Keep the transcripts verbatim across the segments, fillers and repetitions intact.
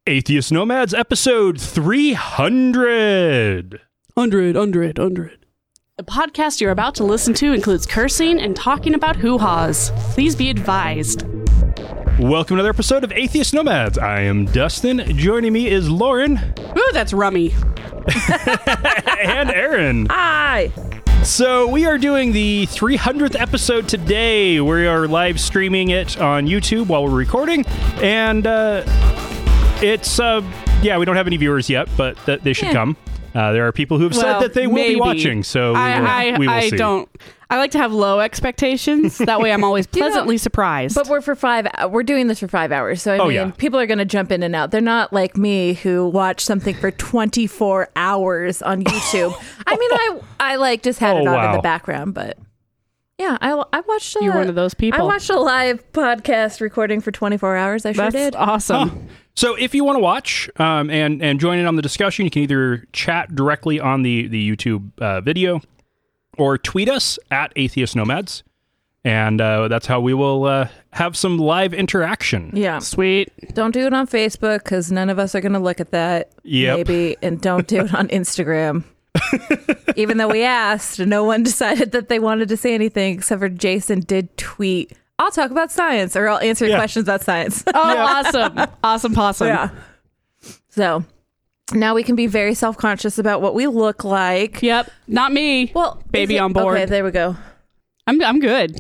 Atheist Nomads, episode three hundred. Hundred, hundred, hundred. The podcast you're about to listen to includes cursing and talking about hoo-haws. Please be advised. Welcome to another episode of Atheist Nomads. I am Dustin. Joining me is Lauren. Ooh, that's rummy. And Aaron. Hi. So we are doing the three hundredth episode today. We are live streaming it on YouTube while we're recording. And uh, it's, uh, yeah, we don't have any viewers yet, but th- they should yeah. come. Uh, there are people who have well, said that they will maybe. be watching, so we I, will, I, we will I see. don't. I like to have low expectations. That way I'm always pleasantly you know, surprised. But we're for five. We're doing this for five hours, so I oh, mean, yeah. people are going to jump in and out. They're not like me who watch something for twenty-four hours on YouTube. I mean, I I like just had oh, it on wow. in the background, but yeah, I I watched. A, You're one of those people. I watched a live podcast recording for twenty-four hours. I sure That's did. Awesome. Huh. So if you want to watch um, and, and join in on the discussion, you can either chat directly on the, the YouTube uh, video or tweet us at Atheist Nomads. And uh, that's how we will uh, have some live interaction. Yeah. Sweet. Don't do it on Facebook because none of us are going to look at that. Yep. Maybe. And don't do it on Instagram. Even though we asked, no one decided that they wanted to say anything except for Jason did tweet, I'll talk about science, or I'll answer yeah. questions about science. Oh, awesome. Awesome possum. Yeah. So now we can be very self-conscious about what we look like. Yep. Not me. Well, baby it, on board. Okay, there we go. I'm I'm good.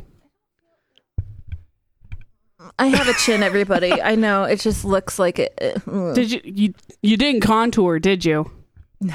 I have a chin, everybody. I know. It just looks like it. Uh, Did you you you didn't contour, did you? No.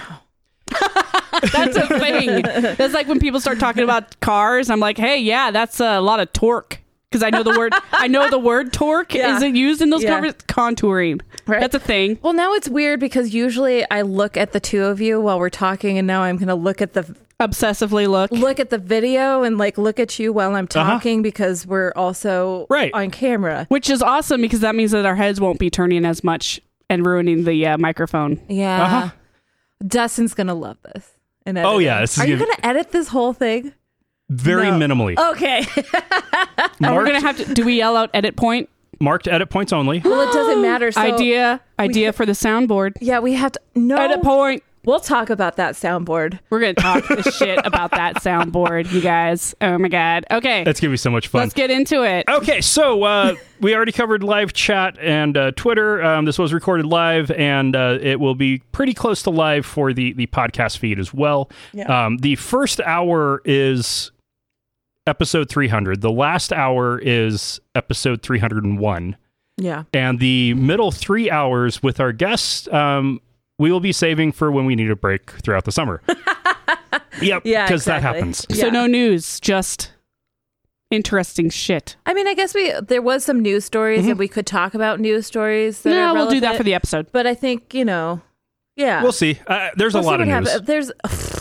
That's a thing. That's like when people start talking about cars. I'm like, hey, yeah, that's a lot of torque. Because I know the word, I know the word torque Yeah. isn't used in those Yeah. covers. Contouring. Right. That's a thing. Well, now it's weird because usually I look at the two of you while we're talking, and now I'm going to look at the Obsessively look. look at the video and like look at you while I'm talking uh-huh. because we're also right. on camera. Which is awesome because that means that our heads won't be turning as much and ruining the uh, microphone. Yeah. Uh-huh. Dustin's going to love this. And Oh, yeah. This is Are you gonna- going to edit this whole thing? Very No. minimally. Okay. And we're Marked, going to have to, do we yell out edit point? marked edit points only. Well, it doesn't matter. So, idea, idea for the soundboard. Yeah, we have to. No. Edit point. We'll talk about that soundboard. We're going to talk the shit about that soundboard, you guys. Oh my God. Okay. That's going to be so much fun. Let's get into it. Okay, so uh, we already covered live chat and uh, Twitter. Um, this was recorded live, and uh, it will be pretty close to live for the, the podcast feed as well. Yeah. Um, the first hour is episode three hundred. The last hour is episode three hundred one. Yeah. And the middle three hours with our guests, um, we will be saving for when we need a break throughout the summer. Yep, Yeah, because that exactly. happens. So Yeah. no news, just interesting shit. I mean, I guess we there was some news stories Mm-hmm. and we could talk about news stories. That No, are we'll do that relevant, for the episode. But I think, you know, yeah. We'll see. Uh, there's We'll a lot see of what news. happens. There's.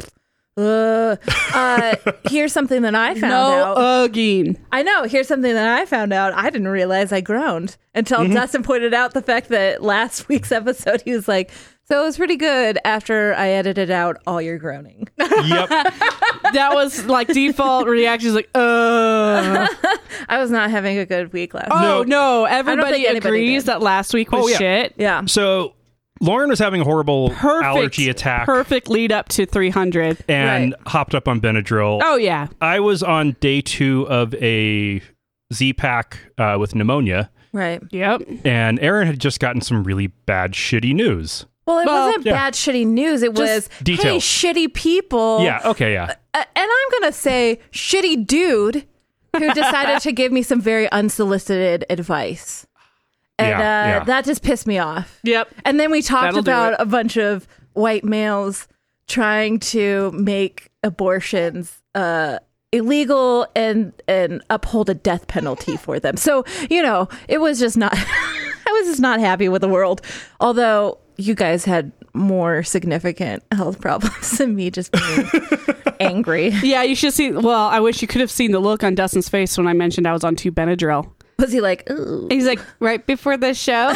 Uh, uh, here's something that I found no out. again. I know. Here's something that I found out. I didn't realize I groaned until Mm-hmm. Dustin pointed out the fact that last week's episode, he was like, so it was pretty good after I edited out all your groaning. Yep. That was like default reactions like, uh. I was not having a good week last week. Oh, No. no. Everybody think anybody agrees did. that last week was Oh, yeah. shit. Yeah. So Lauren was having a horrible Perfect. allergy attack Perfect lead up to three hundred. and Right. hopped up on Benadryl. Oh, yeah. I was on day two of a Z-Pack uh, with pneumonia, Right. Yep. and Aaron had just gotten some really bad, shitty news. Well, it Well, wasn't yeah. bad, shitty news. It was, hey, details. shitty people. Yeah, okay, yeah. Uh, and I'm going to say shitty dude who decided to give me some very unsolicited advice. And Yeah, uh, yeah. that just pissed me off. Yep. And then we talked That'll do about it. a bunch of white males trying to make abortions uh, illegal and, and uphold a death penalty for them. So, you know, it was just not, I was just not happy with the world. Although you guys had more significant health problems than me just being angry. Yeah, you should see. Well, I wish you could have seen the look on Dustin's face when I mentioned I was on two Benadryl. Was he like, ooh? He's like, right before the show?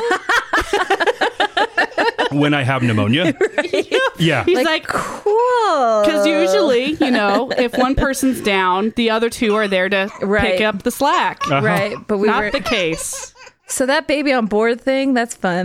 When I have pneumonia. Yeah. He's Like, like, cool. because usually, you know, if one person's down, the other two are there to Right. pick up the slack. Uh-huh. Right. But we Not were. the case. So that baby on board thing, that's fun.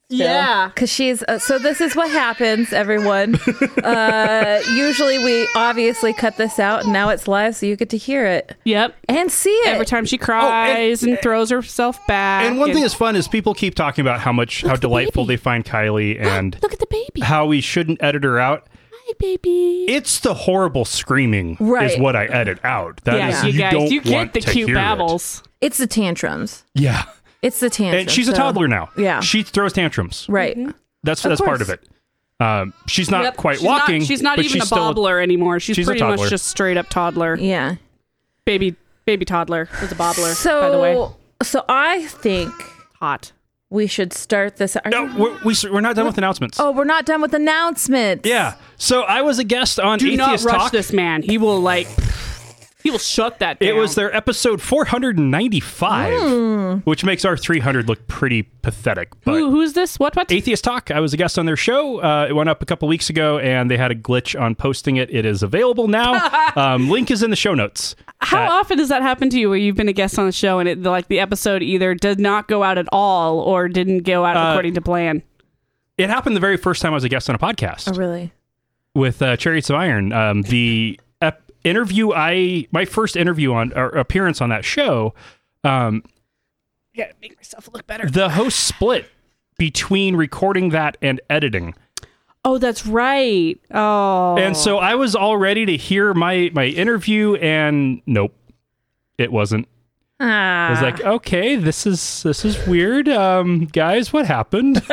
Yeah. Because she's, uh, so this is what happens, everyone. uh, usually we obviously cut this out, and now it's live, so you get to hear it Yep. and see it. Every time she cries and, throws herself back. And one thing that's fun is people keep talking about how much, how at the delightful baby. they find Kylie and Look at the baby. how we shouldn't edit her out. Hi, baby. It's the horrible screaming Right. is what I edit out. That yeah, is, you, you guys, don't you get want the to cute hear it. babbles. It's the tantrums. Yeah. It's the tantrums. And she's a so- toddler now. Yeah. She throws tantrums. Right. That's Of that's part course. of it. Um, she's not Yep. quite she's walking. Not, she's not but even she's a still bobbler anymore. She's, she's a pretty much toddler. just straight up toddler. Yeah. Baby, baby toddler is a bobbler. So, by the way, so I think hot. we should start this. Are No, you- we're, we, we're not done with announcements. oh, we're not done with announcements. Yeah. So I was a guest on Do not Atheist rush Talk. this man. He will like. He will shut that down. It was their episode four hundred ninety-five, Hmm. which makes our three hundred look pretty pathetic. But Who, who's this? What? What? Atheist Talk, I was a guest on their show. Uh, it went up a couple weeks ago, and they had a glitch on posting it. It is available now. um, link is in the show notes. How Uh, often does that happen to you where you've been a guest on the show and it like the episode either did not go out at all or didn't go out Uh, according to plan? It happened the very first time I was a guest on a podcast. Oh, really? with uh, Chariots of Iron. Um, the ep- interview I my first interview on or appearance on that show. Um, I gotta make myself look better. the host split between recording that and editing, Oh, that's right. Oh, and so I was all ready to hear my my interview, and nope, it wasn't. Ah. I was like, okay, this is this is weird, um, guys. What happened?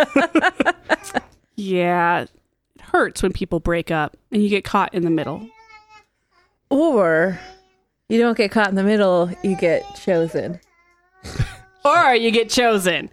yeah, it hurts when people break up and you get caught in the middle. or you don't get caught in the middle, you get chosen. Or you get chosen.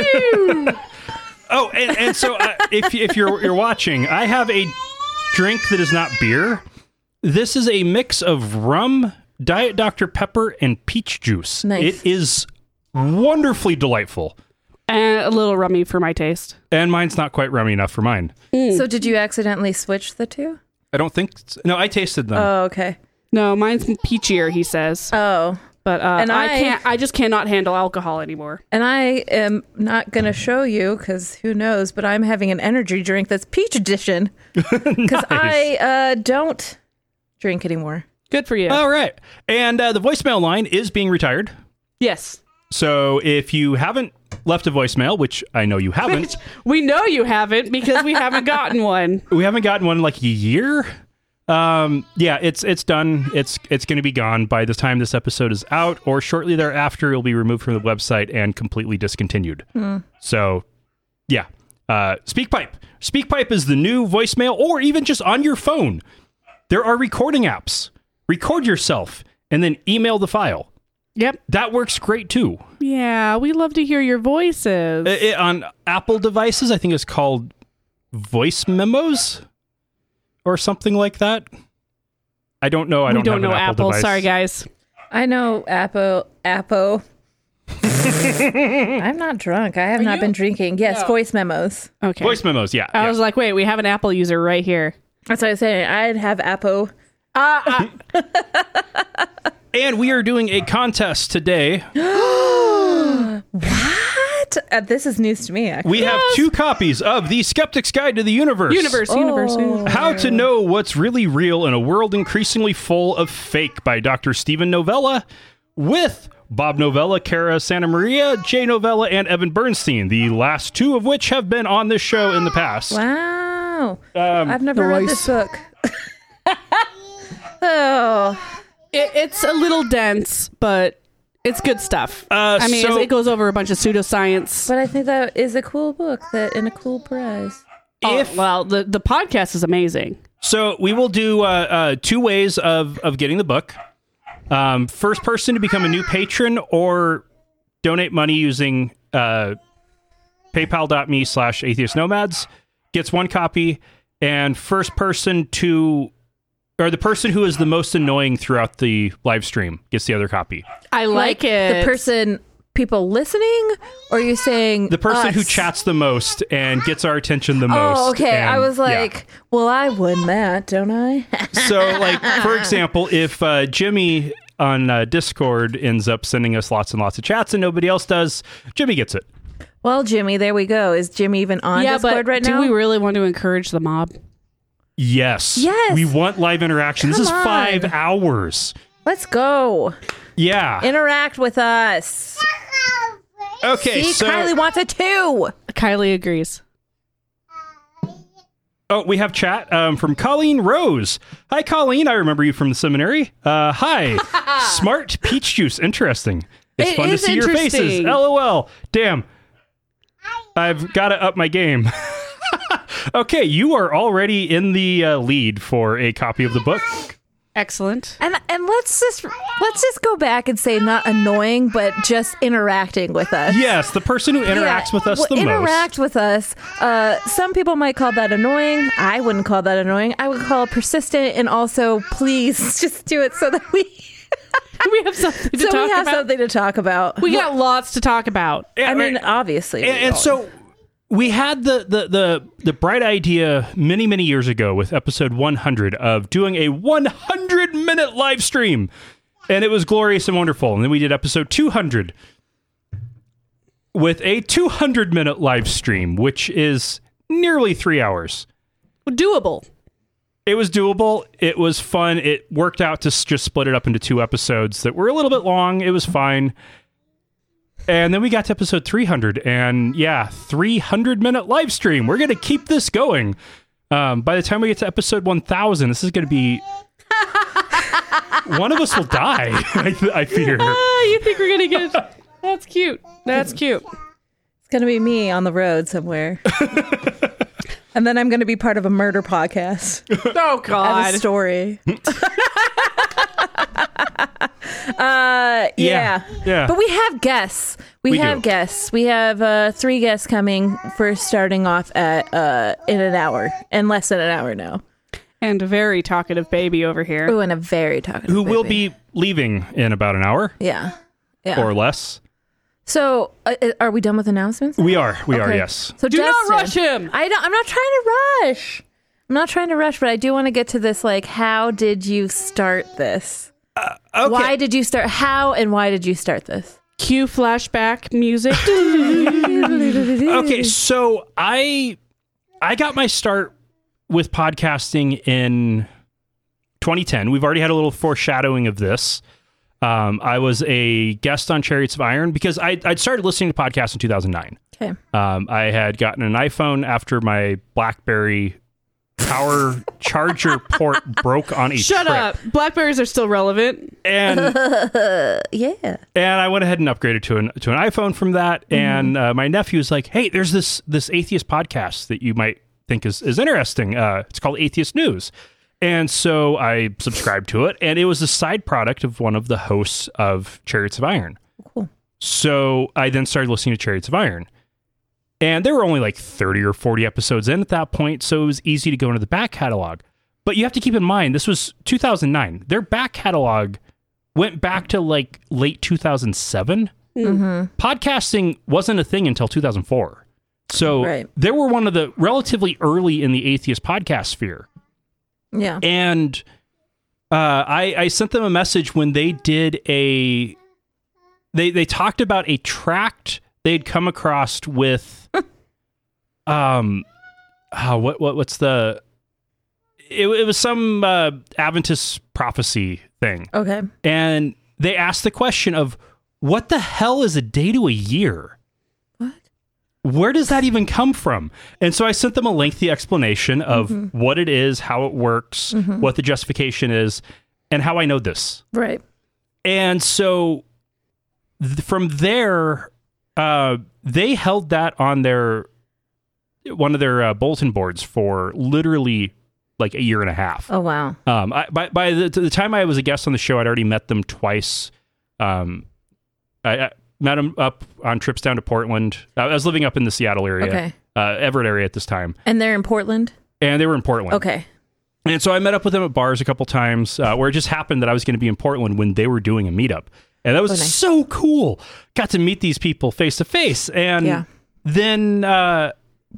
Oh, and, and so uh, if if you're you're watching, I have a drink that is not beer. This is a mix of rum, Diet Doctor Pepper, and peach juice. Nice. It is wonderfully delightful, And a little rummy for my taste. and mine's not quite rummy enough for mine. So did you accidentally switch the two? I don't think. No, I tasted them. Oh, okay. No, mine's peachier, he says. Oh. But uh, And I, I- can't. I just cannot handle alcohol anymore. And I am not going to show you because who knows, but I'm having an energy drink that's peach edition because I uh, don't drink anymore. Good for you. All right, and uh, the voicemail line is being retired. Yes. So if you haven't left a voicemail, which I know you haven't, We know you haven't because we haven't gotten one. we haven't gotten one in like a year. Um, yeah, it's it's done. It's it's going to be gone by the time this episode is out, or shortly thereafter. It'll be removed from the website and completely discontinued. So, yeah, uh, SpeakPipe. SpeakPipe is the new voicemail, or even just on your phone. There are recording apps. Record yourself and then email the file. Yep. That works great too. Yeah, we love to hear your voices. It- it- on Apple devices, I think it's called Voice Memos or something like that. I don't know. I we don't, don't have know an Apple, Apple. device. Sorry, guys. I know Appo. Appo. I'm not drunk. I have Are not you? been drinking. Yes, No. voice memos. Okay. Voice Memos, yeah. I yeah. was like, wait, we have an Apple user right here. That's what I was saying. I'd have Appo. Uh, uh, And we are doing a contest today. What? Uh, this is news to me, actually. We have two copies of The Skeptic's Guide to the Universe. universe, universe, universe. How to Know What's Really Real in a World Increasingly Full of Fake by Doctor Stephen Novella, with Bob Novella, Cara Santa Maria, Jay Novella, and Evan Bernstein, the last two of which have been on this show in the past. Wow. Um, I've never read this book. Oh. It, it's a little dense, but it's good stuff. Uh, I mean, so- it goes over a bunch of pseudoscience. But I think that is a cool book that and a cool prize. if Oh, well, the, the podcast is amazing. So we will do uh, uh, two ways of, of getting the book. Um, first person to become a new patron or donate money using uh, paypal.me slash atheist nomads gets one copy. And first person to, or the person who is the most annoying throughout the live stream gets the other copy. I like, it. The person, people listening, or are you saying The person us? who chats the most and gets our attention the most. Oh, okay. I And, was yeah. like, well, I won that, don't I? So, like, for example, if uh, Jimmy on uh, Discord ends up sending us lots and lots of chats and nobody else does, Jimmy gets it. Well, Jimmy, there we go. Is Jimmy even on yeah, Discord but right do now? we really want to encourage the mob? Yes. Yes. We want live interaction. Come this is on. five hours. Let's go. Yeah. Interact with us. Okay, See, so Kylie wants it too. Kylie agrees. oh, we have chat um, from Colleen Rose. Hi, Colleen. I remember you from the seminary. Uh, hi. Smart peach juice. Interesting. It's It fun to is see your faces. interesting. LOL. Damn. I've got to up my game. Okay, you are already in the uh, lead for a copy of the book. Excellent. And and let's just let's just go back and say not annoying, but just interacting with us. Yes, the person who interacts Yeah, with us well, the interact most. with us. Uh, some people might call that annoying. I wouldn't call that annoying. I would call it persistent, and also please just do it so that we We have something to so talk we have about. something to talk about. We got lots to talk about. I mean, obviously, and, we and don't. so we had the, the the the bright idea many many years ago with episode one hundred of doing a one hundred minute live stream, and it was glorious and wonderful. And then we did episode two hundred with a two hundred minute live stream, which is nearly three hours. Doable. It was doable. It was fun. It worked out to s- just split it up into two episodes that were a little bit long. It was fine. And then we got to episode three hundred, and yeah, three hundred minute live stream. We're going to keep this going. Um, by the time we get to episode one thousand, this is going to be... one of us will die, I, I fear. Ah, you think we're going to get... That's cute. That's cute. it's gonna be me on the road somewhere, and then I'm gonna be part of a murder podcast. Oh, I God. have a story. uh, yeah. Yeah. But we have guests. We, We have do. guests. We have uh, three guests coming for starting off at uh, in an hour, in less than an hour now. And a very talkative baby over here. Ooh, and a very talkative Who will baby. be leaving in about an hour Yeah. Yeah. or less. So, uh, are we done with announcements? We are. We are, Okay. yes. So Do Justin, not rush him. I don't. I'm not trying to rush. I'm not trying to rush, but I do want to get to this. Like, how did you start this? Okay. Why did you start? How and why did you start this? Cue flashback music. Okay, so I I got my start with podcasting in twenty ten. We've already had a little foreshadowing of this. Um, I was a guest on Chariots of Iron because I, I'd started listening to podcasts in two thousand nine. Okay. Um, I had gotten an iPhone after my BlackBerry power charger port broke on a Shut trip. up. Blackberries are still relevant. And Yeah. and I went ahead and upgraded to an to an iPhone from that. Mm-hmm. And uh, my nephew's like, "Hey, there's this this atheist podcast that you might think is is interesting. Uh, it's called Atheist News." And so I subscribed to it, and it was a side product of one of the hosts of Chariots of Iron. Cool. So I then started listening to Chariots of Iron. And there were only like thirty or forty episodes in at that point, so it was easy to go into the back catalog. But you have to keep in mind, this was two thousand nine. Their back catalog went back to like late two thousand seven. Mm-hmm. Podcasting wasn't a thing until two thousand four. So Right. they were one of the relatively early in the atheist podcast sphere. Yeah. And uh, I, I sent them a message when they did a... They, they talked about a tract they'd come across with... um, oh, what what what's the... It, it was some uh, Adventist prophecy thing. Okay. And they asked the question of, what the hell is a day to a year? What? Where does that even come from? And so I sent them a lengthy explanation of Mm-hmm. what it is, how it works, what the justification is, and how I know this. Right. And so th- from there, uh, they held that on their one of their uh, bulletin boards for literally like a year and a half. Oh wow. Um, I, by by the, the time I was a guest on the show, I'd already met them twice. Um, I, I met them up on trips down to Portland. I was living up in the Seattle area, Okay. uh, Everett area at this time, And they're in Portland. and they were in Portland. Okay. And so I met up with them at bars a couple times, uh, where it just happened that I was going to be in Portland when they were doing a meetup, and that was Oh, nice. so cool. Got to meet these people face to face, and Yeah. then uh,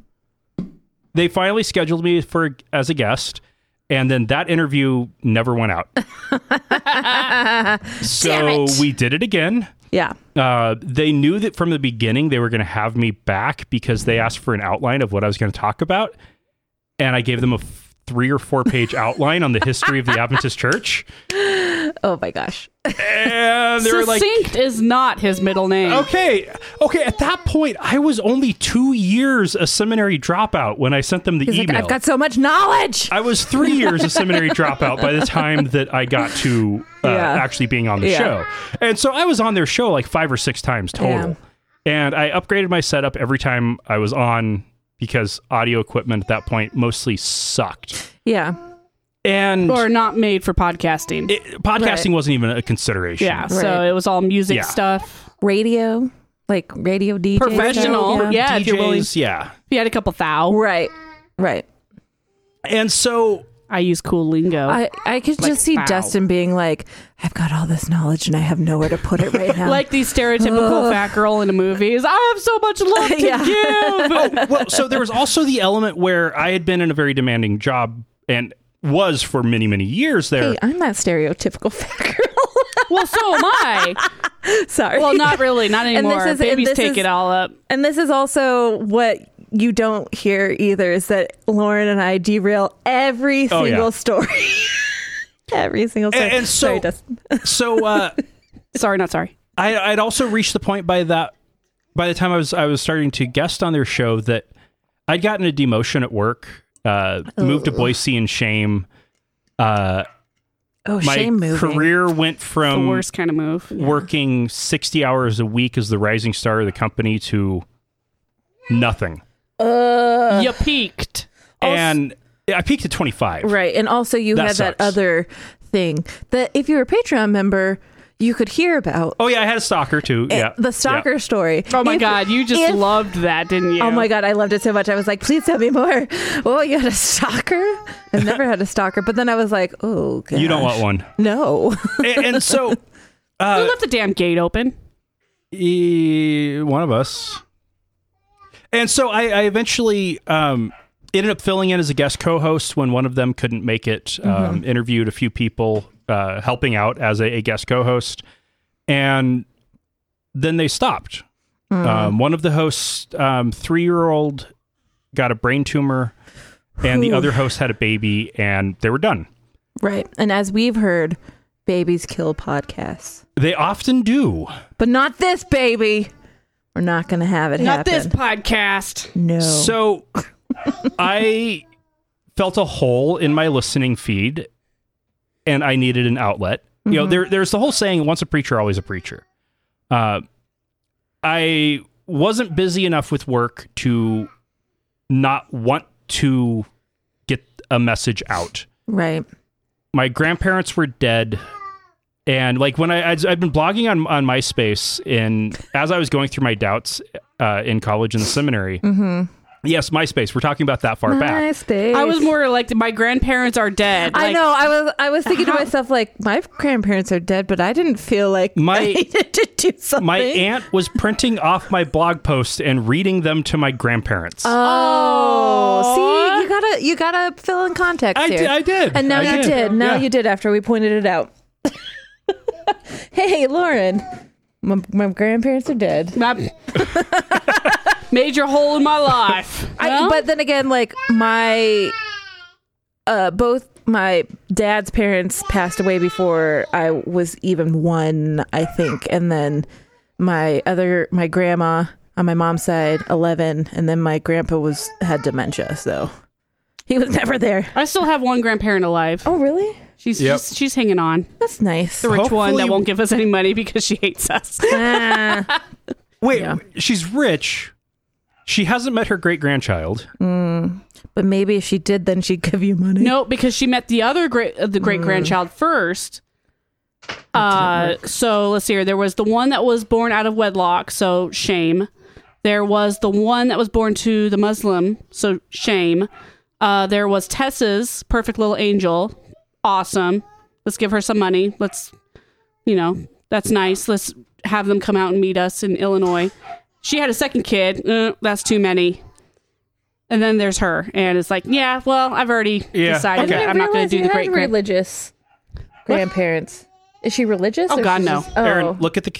they finally scheduled me for as a guest. And then that interview never went out. Damn So it. we did it again. Yeah. Uh, they knew that from the beginning they were going to have me back because they asked for an outline of what I was going to talk about. And I gave them a f- three or four page outline on the history of the Adventist Church. Oh my gosh. And they were like, Succinct is not his middle name. okay, okay. At that point, I was only two years a seminary dropout when I sent them the He's email. like, I've got so much knowledge. I was three years a seminary dropout by the time that I got to uh, Yeah. actually being on the Yeah. show. And so I was on their show like five or six times total. Yeah. And I upgraded my setup every time I was on because audio equipment at that point mostly sucked. Yeah. And Or not made for podcasting. it, podcasting Right. wasn't even a consideration. yeah, so Right. it was all music Yeah. stuff. Radio, like radio D J. Professional. stuff, Yeah, if you're willing. D Js, yeah. If you had a couple thou, Right. Right. And so I use cool lingo. I, I could Like, just see wow. Dustin being like, I've got all this knowledge and I have nowhere to put it right now. like the stereotypical fat girl in the movies. I have so much love to Yeah. give. oh, well, so there was also the element where I had been in a very demanding job and was for many, many years there. hey, I'm that stereotypical fat girl. Well, so am I. Sorry. Well, not really. Not And this anymore. is- and Babies this take is- it all up. And this is also what you don't hear either is that Lauren and I derail every Oh, single yeah. story. every single story. And- and so- Sorry, Dustin. So uh, Sorry, not sorry. I, I'd also reached the point by that, by the time I was I was starting to guest on their show that I'd gotten a demotion at work, uh, moved to Boise in shame. Uh, Oh, my shame moving. career went The from worst kind of move. working sixty hours a week as the rising star of the company to nothing. Uh, You peaked. And I peaked at twenty-five. right. And also you That had that sucks. other thing that if you were a Patreon member, you could hear about. Oh yeah, I had a stalker too. Eh, Yeah, The stalker Yeah. story. Oh my If- God, you just if- loved that, didn't you? Oh my God, I loved it so much. I was like, please tell me more. Oh, you had a stalker? I've never had a stalker. But then I was like, oh, gosh. You don't want one. No. and, and so, You uh, left the damn gate open. e- one of us. And so I, I eventually um, ended up filling in as a guest co-host when one of them couldn't make it. Um, interviewed a few people uh, helping out as a, a guest co-host, and then they stopped. Um, one of the hosts, um, three-year-old, got a brain tumor, and the Ooh. other host had a baby, and they were done. Right. And as we've heard, babies kill podcasts. They often do. But not this baby. We're not going to have it Not happen. this podcast. No. So I felt a hole in my listening feed, and I needed an outlet. You know, there, there's the whole saying, once a preacher, always a preacher. Uh, I wasn't busy enough with work to not want to get a message out. Right. My grandparents were dead. And like when I, I'd, I'd been blogging on, on MySpace, and as I was going through my doubts uh, in college and the seminary, yes, MySpace, we're talking about that far back. MySpace. I was more like, my grandparents are dead. I Like, know. I was. I was thinking How- to myself, like, my grandparents are dead, but I didn't feel like My- I needed to do something. My aunt was printing off my blog posts and reading them to my grandparents. Oh, see, you gotta, you gotta fill in context I here. did- I did. and now I you did. did. Now Yeah. you did. After we pointed it out. Hey, Lauren, my, my grandparents are dead. That major hole in my life. I, Well, but then again, like my, uh, both my dad's parents passed away before I was even one, I think, and then my other, my grandma on my mom's side, eleven, and then my grandpa was had dementia, so he was never there. I still have one grandparent alive. Oh, really? She's Yep. she's, she's hanging on. That's nice. The rich one Hopefully- that won't give us any money because she hates us. Ah, Wait, Yeah. she's rich. She hasn't met her great grandchild. but maybe if she did, then she'd give you money. No, because she met the other great uh, the great grandchild first. Uh, so let's see here. There was the one that was born out of wedlock, so shame. There was the one that was born to the Muslim, so shame. Uh, there was Tessa's perfect little angel, awesome. Let's give her some money. Let's, you know, that's nice. Let's have them come out and meet us in Illinois. She had a second kid. Uh, that's too many. And then there's her, and it's like, yeah, well, I've already Yeah, decided okay. that I'm not going to do the great grand. religious grandparents. Is she religious? Oh, or God, she's no. just- oh. Aaron, look at the. ki-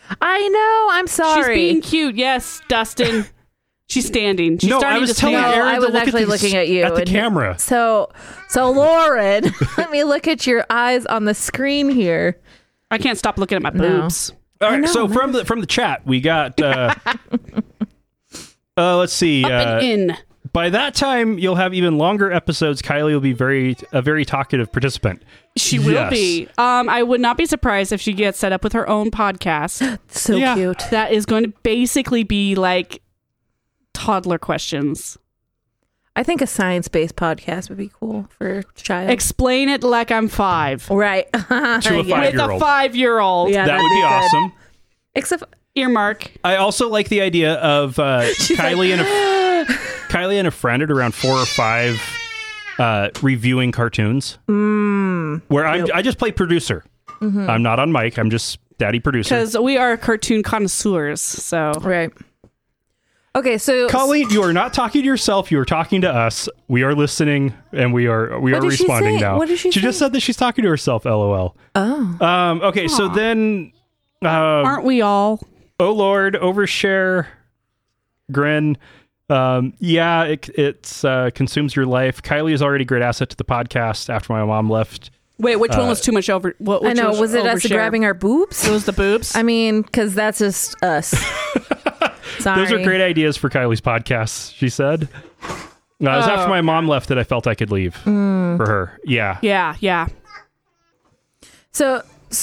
I know. I'm sorry. She's being cute. Yes, Dustin. She's standing. She's No, starting I was to telling stand. No, Aaron I to was look actually at the, looking at you at the and- camera. So, so Lauren, let me look at your eyes on the screen here. I can't stop looking at my No. boobs. All right, know, so man. from the from the chat, we got. Uh, uh, let's see. Up Uh, and in. by that time, you'll have even longer episodes. Kylie will be very a very talkative participant. She will Yes. be. Um, I would not be surprised if she gets set up with her own podcast. So Yeah. cute. That is going to basically be like toddler questions. I think a science-based podcast would be cool for a child. Explain it like I'm five. right. To a Yeah. With a five-year-old. five-year-old. Yeah, that that'd would be good. awesome. Except Earmark. I also like the idea of uh, Kylie and a Kylie and a friend at around four or five uh, reviewing cartoons. mm, Where I'm, I just play producer. Mm-hmm. I'm not on mic. I'm just daddy producer. Because we are cartoon connoisseurs. So right. Okay, so Colleen, you are not talking to yourself. You are talking to us. We are listening, and we are we What are did she responding say? now. What did she She just say? said that she's talking to herself. LOL. oh, Um, okay, so Aw. then, uh, aren't we all? oh Lord, overshare, grin. Um, yeah, it it's uh, consumes your life. Kylie is already a great asset to the podcast. After my mom left, Wait, which one Uh, was too much over? What, I which know. Was it us overshare? grabbing our boobs? It was the boobs. I mean, because that's just us. Sorry. those are great ideas for Kylie's podcast. She said. No, it was Oh. after my mom left that I felt I could leave Mm. for her. Yeah. yeah, yeah. So,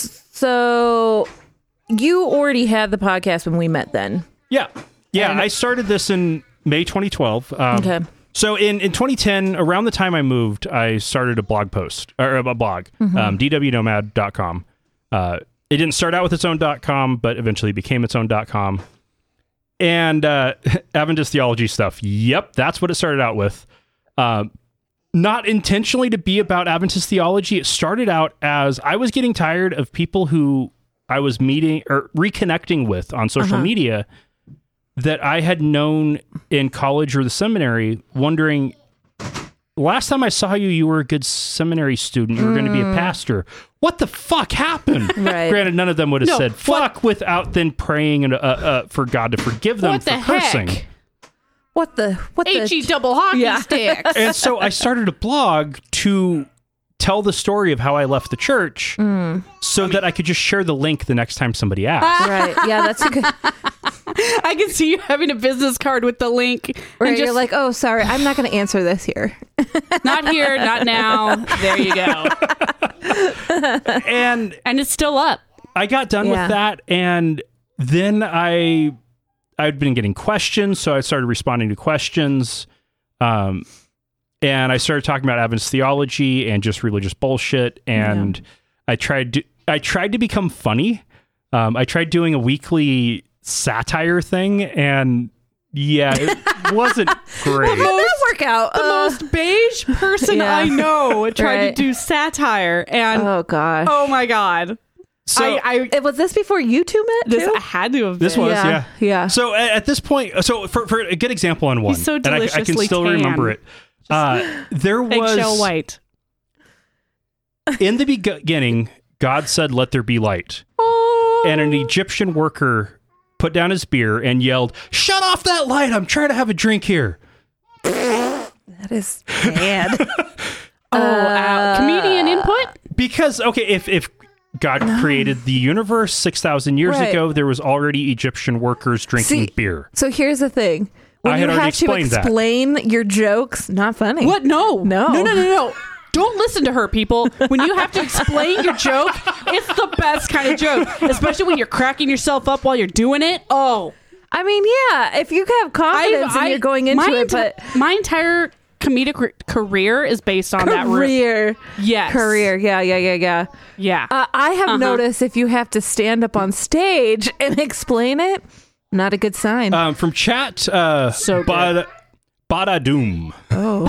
so you already had the podcast when we met then. Yeah. Yeah. And- I started this in May twenty twelve. Um, Okay. So in, in twenty ten, around the time I moved, I started a blog post, or a blog, Mm-hmm. um, d w nomad dot com. Uh, it didn't start out with its own .com, but eventually became its own .com. And uh, Adventist theology stuff. Yep, that's what it started out with. Um, not intentionally to be about Adventist theology. It started out as I was getting tired of people who I was meeting or reconnecting with on social Uh-huh. media that I had known in college or the seminary, wondering, last time I saw you, you were a good seminary student. You were going to be a pastor. What the fuck happened? Right. Granted, none of them would have No, said what- fuck without then praying and, uh, uh, for God to forgive them What for the cursing. heck? What the? What H E the? double hockey Yeah. sticks. And so I started a blog to tell the story of how I left the church so that I could just share the link the next time somebody asked. Right. Yeah, that's a good. I can see you having a business card with the link. Right. And just, You're like, oh, sorry, I'm not going to answer this here. not here, not now. There you go. And And it's still up. I got done Yeah. with that, and then I I'd been getting questions, so I started responding to questions, um, and I started talking about Adventist theology and just religious bullshit. And I tried to I tried to become funny. Um, I tried doing a weekly satire thing, and yeah, it wasn't great. How'd that work out? The Uh, most beige person yeah. I know tried Right. to do satire. And oh, oh gosh. my God. So I, I It, was this before you two met this too? had to have this been. was Yeah, yeah yeah. So at, at this point, so for for a good example on one, so and I, I can deliciously still tan. remember it. Uh, there was Eggshell white. in the beginning, God said, "Let there be light," Oh. and an Egyptian worker put down his beer and yelled, "Shut off that light! I'm trying to have a drink here." That is bad. Oh, uh, comedian input? Because okay, if if God created the universe six thousand years Right. ago, there was already Egyptian workers drinking See, beer. So here's the thing. When I you had already have to explained that. explain your jokes, not funny. What? No. No. No, no, no, no. Don't listen to her, people. When you have to explain your joke, it's the best kind of joke. Especially when you're cracking yourself up while you're doing it. Oh. I mean, yeah, if you have confidence and you're going into my it, enti- but my entire comedic re- career is based on that. Re- career, yes. career, yeah, yeah, yeah, yeah. Yeah. Uh, I have Uh-huh. noticed if you have to stand up on stage and explain it, not a good sign. Um, from chat, uh, So good. Bada, Bada Doom. oh,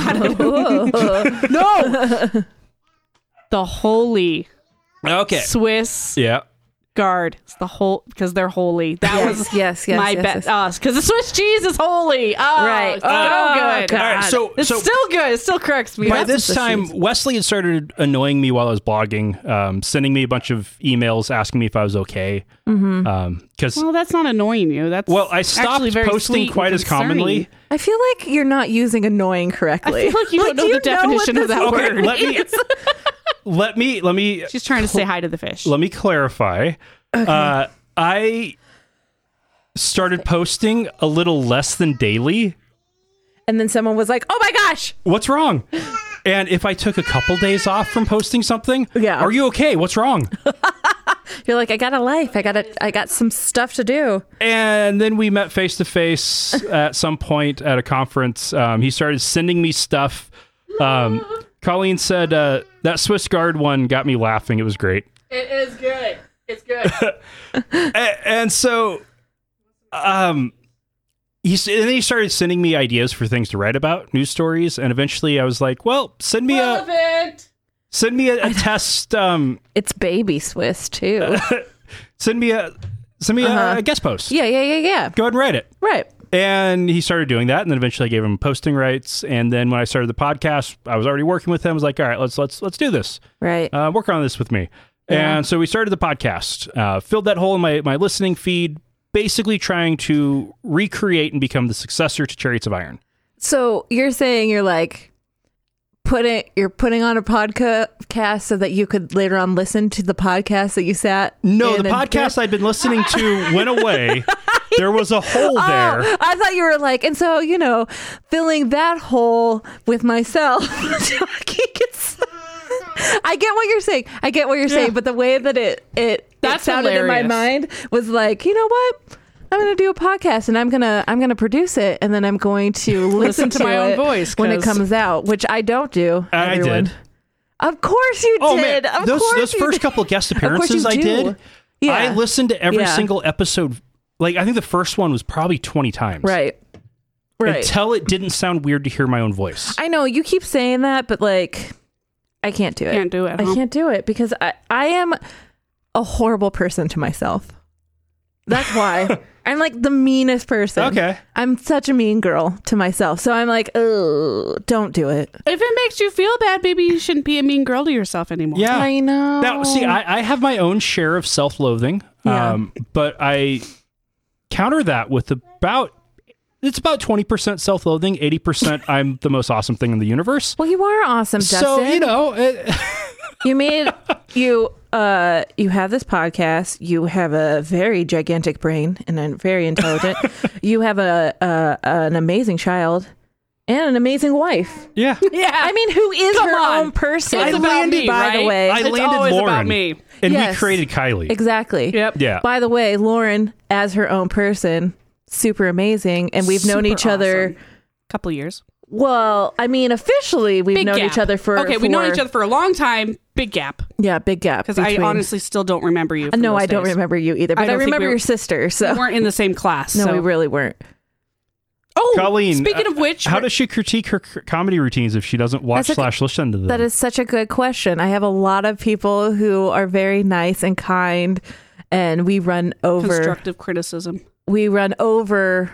no. The holy Okay. Swiss Yeah. guard. It's the whole because they're holy. That Yes, was yes, yes, my yes, bet. yes. Us because the Swiss cheese is holy. Oh, Right. So Oh, good. God. All right, so It's so still good. It still corrects me. by That's this the time, cheese. Wesley had started annoying me while I was blogging, um, sending me a bunch of emails asking me if I was okay. Mm-hmm. Um, because well, that's not annoying you. That's well, I stopped actually very posting sweet and quite as concerning. commonly. I feel like you're not using annoying correctly. I feel like you don't know do the definition what of this that Okay, word. let me let me let me She's trying to say hi to the fish. let me clarify. Uh, I started posting a little less than daily. And then someone was like, "Oh my gosh!" What's wrong? And if I took a couple days off from posting something, Yeah. are you okay? What's wrong? You're like, "I got a life. I got a, I got some stuff to do." And then we met face to face at some point at a conference. Um, he started sending me stuff. Um, Colleen said uh, that Swiss Guard one got me laughing. It was great. It is good. It's good. A- and so, um, he s- and then he started sending me ideas for things to write about, news stories, and eventually I was like, "Well, send me a Relevant. send me a, a test. Um, It's baby Swiss too. send me a send me Uh-huh. a, a guest post. yeah, yeah, yeah, yeah. Go ahead and write it." Right. And he started doing that, and then eventually I gave him posting rights. And then when I started the podcast, I was already working with him. I was like, "All right, let's let's let's do this. Right. Uh, work on this with me." Yeah. And so we started the podcast, uh, filled that hole in my my listening feed, basically trying to recreate and become the successor to Chariots of Iron. So you're saying you're like putting you're putting on a podcast so that you could later on listen to the podcast that you sat. No, in the and podcast did? I'd been listening to went away. There was a hole Oh, there. I thought you were like, and so you know, filling that hole with myself. It's- I get what you're saying. I get what you're saying, but the way that it it, That's it sounded hilarious. in my mind was like, you know what? I'm going to do a podcast and I'm going to I'm going to produce it and then I'm going to listen, Listen to my own it voice, when it 'cause- comes out, which I don't do. I everyone. did. Of course you Oh did. man, Of those course those you first did. couple of guest Of course appearances you I do. did, Yeah. I listened to every Yeah. single episode. Like I think the first one was probably twenty times. Right. Right. Until it didn't sound weird to hear my own voice. I know you keep saying that, but like, I can't do it. Can't do it. I huh? can't do it because I, I am a horrible person to myself. That's why I'm like the meanest person. Okay. I'm such a mean girl to myself. So I'm like, oh, don't do it. If it makes you feel bad, maybe you shouldn't be a mean girl to yourself anymore. Yeah. I know. Now, see, I, I have my own share of self-loathing, Yeah. um, but I counter that with about it's about twenty percent self-loathing, eighty percent I'm the most awesome thing in the universe. Well, you are awesome, Justin. So you know, it, you made you uh you have this podcast. You have a very gigantic brain and a very intelligent. You have a, a an amazing child and an amazing wife. yeah. Yeah. I mean, who is Come her on. own person? It's about me, by the right? way. I It's landed always Lauren, about me. and Yes. we created Kylie. Exactly. Yep. Yeah. By the way, Lauren, as her own person, super amazing, and we've known Super each other. awesome. Couple years. Well, I mean, officially, we've Big known gap. each other for. Okay, we've for- known each other for a long time. Big gap. Yeah, big gap. Because I between- honestly still don't remember you. from no, those I don't days. remember you either, but I, don't think remember we were- your sister. So We weren't in the same class. no, so. we really weren't. Oh, Colleen, speaking uh, of which, how does she critique her c- comedy routines if she doesn't watch That's a- slash listen to them? That is such a good question. I have a lot of people who are very nice and kind, and we run over. constructive criticism. We run over.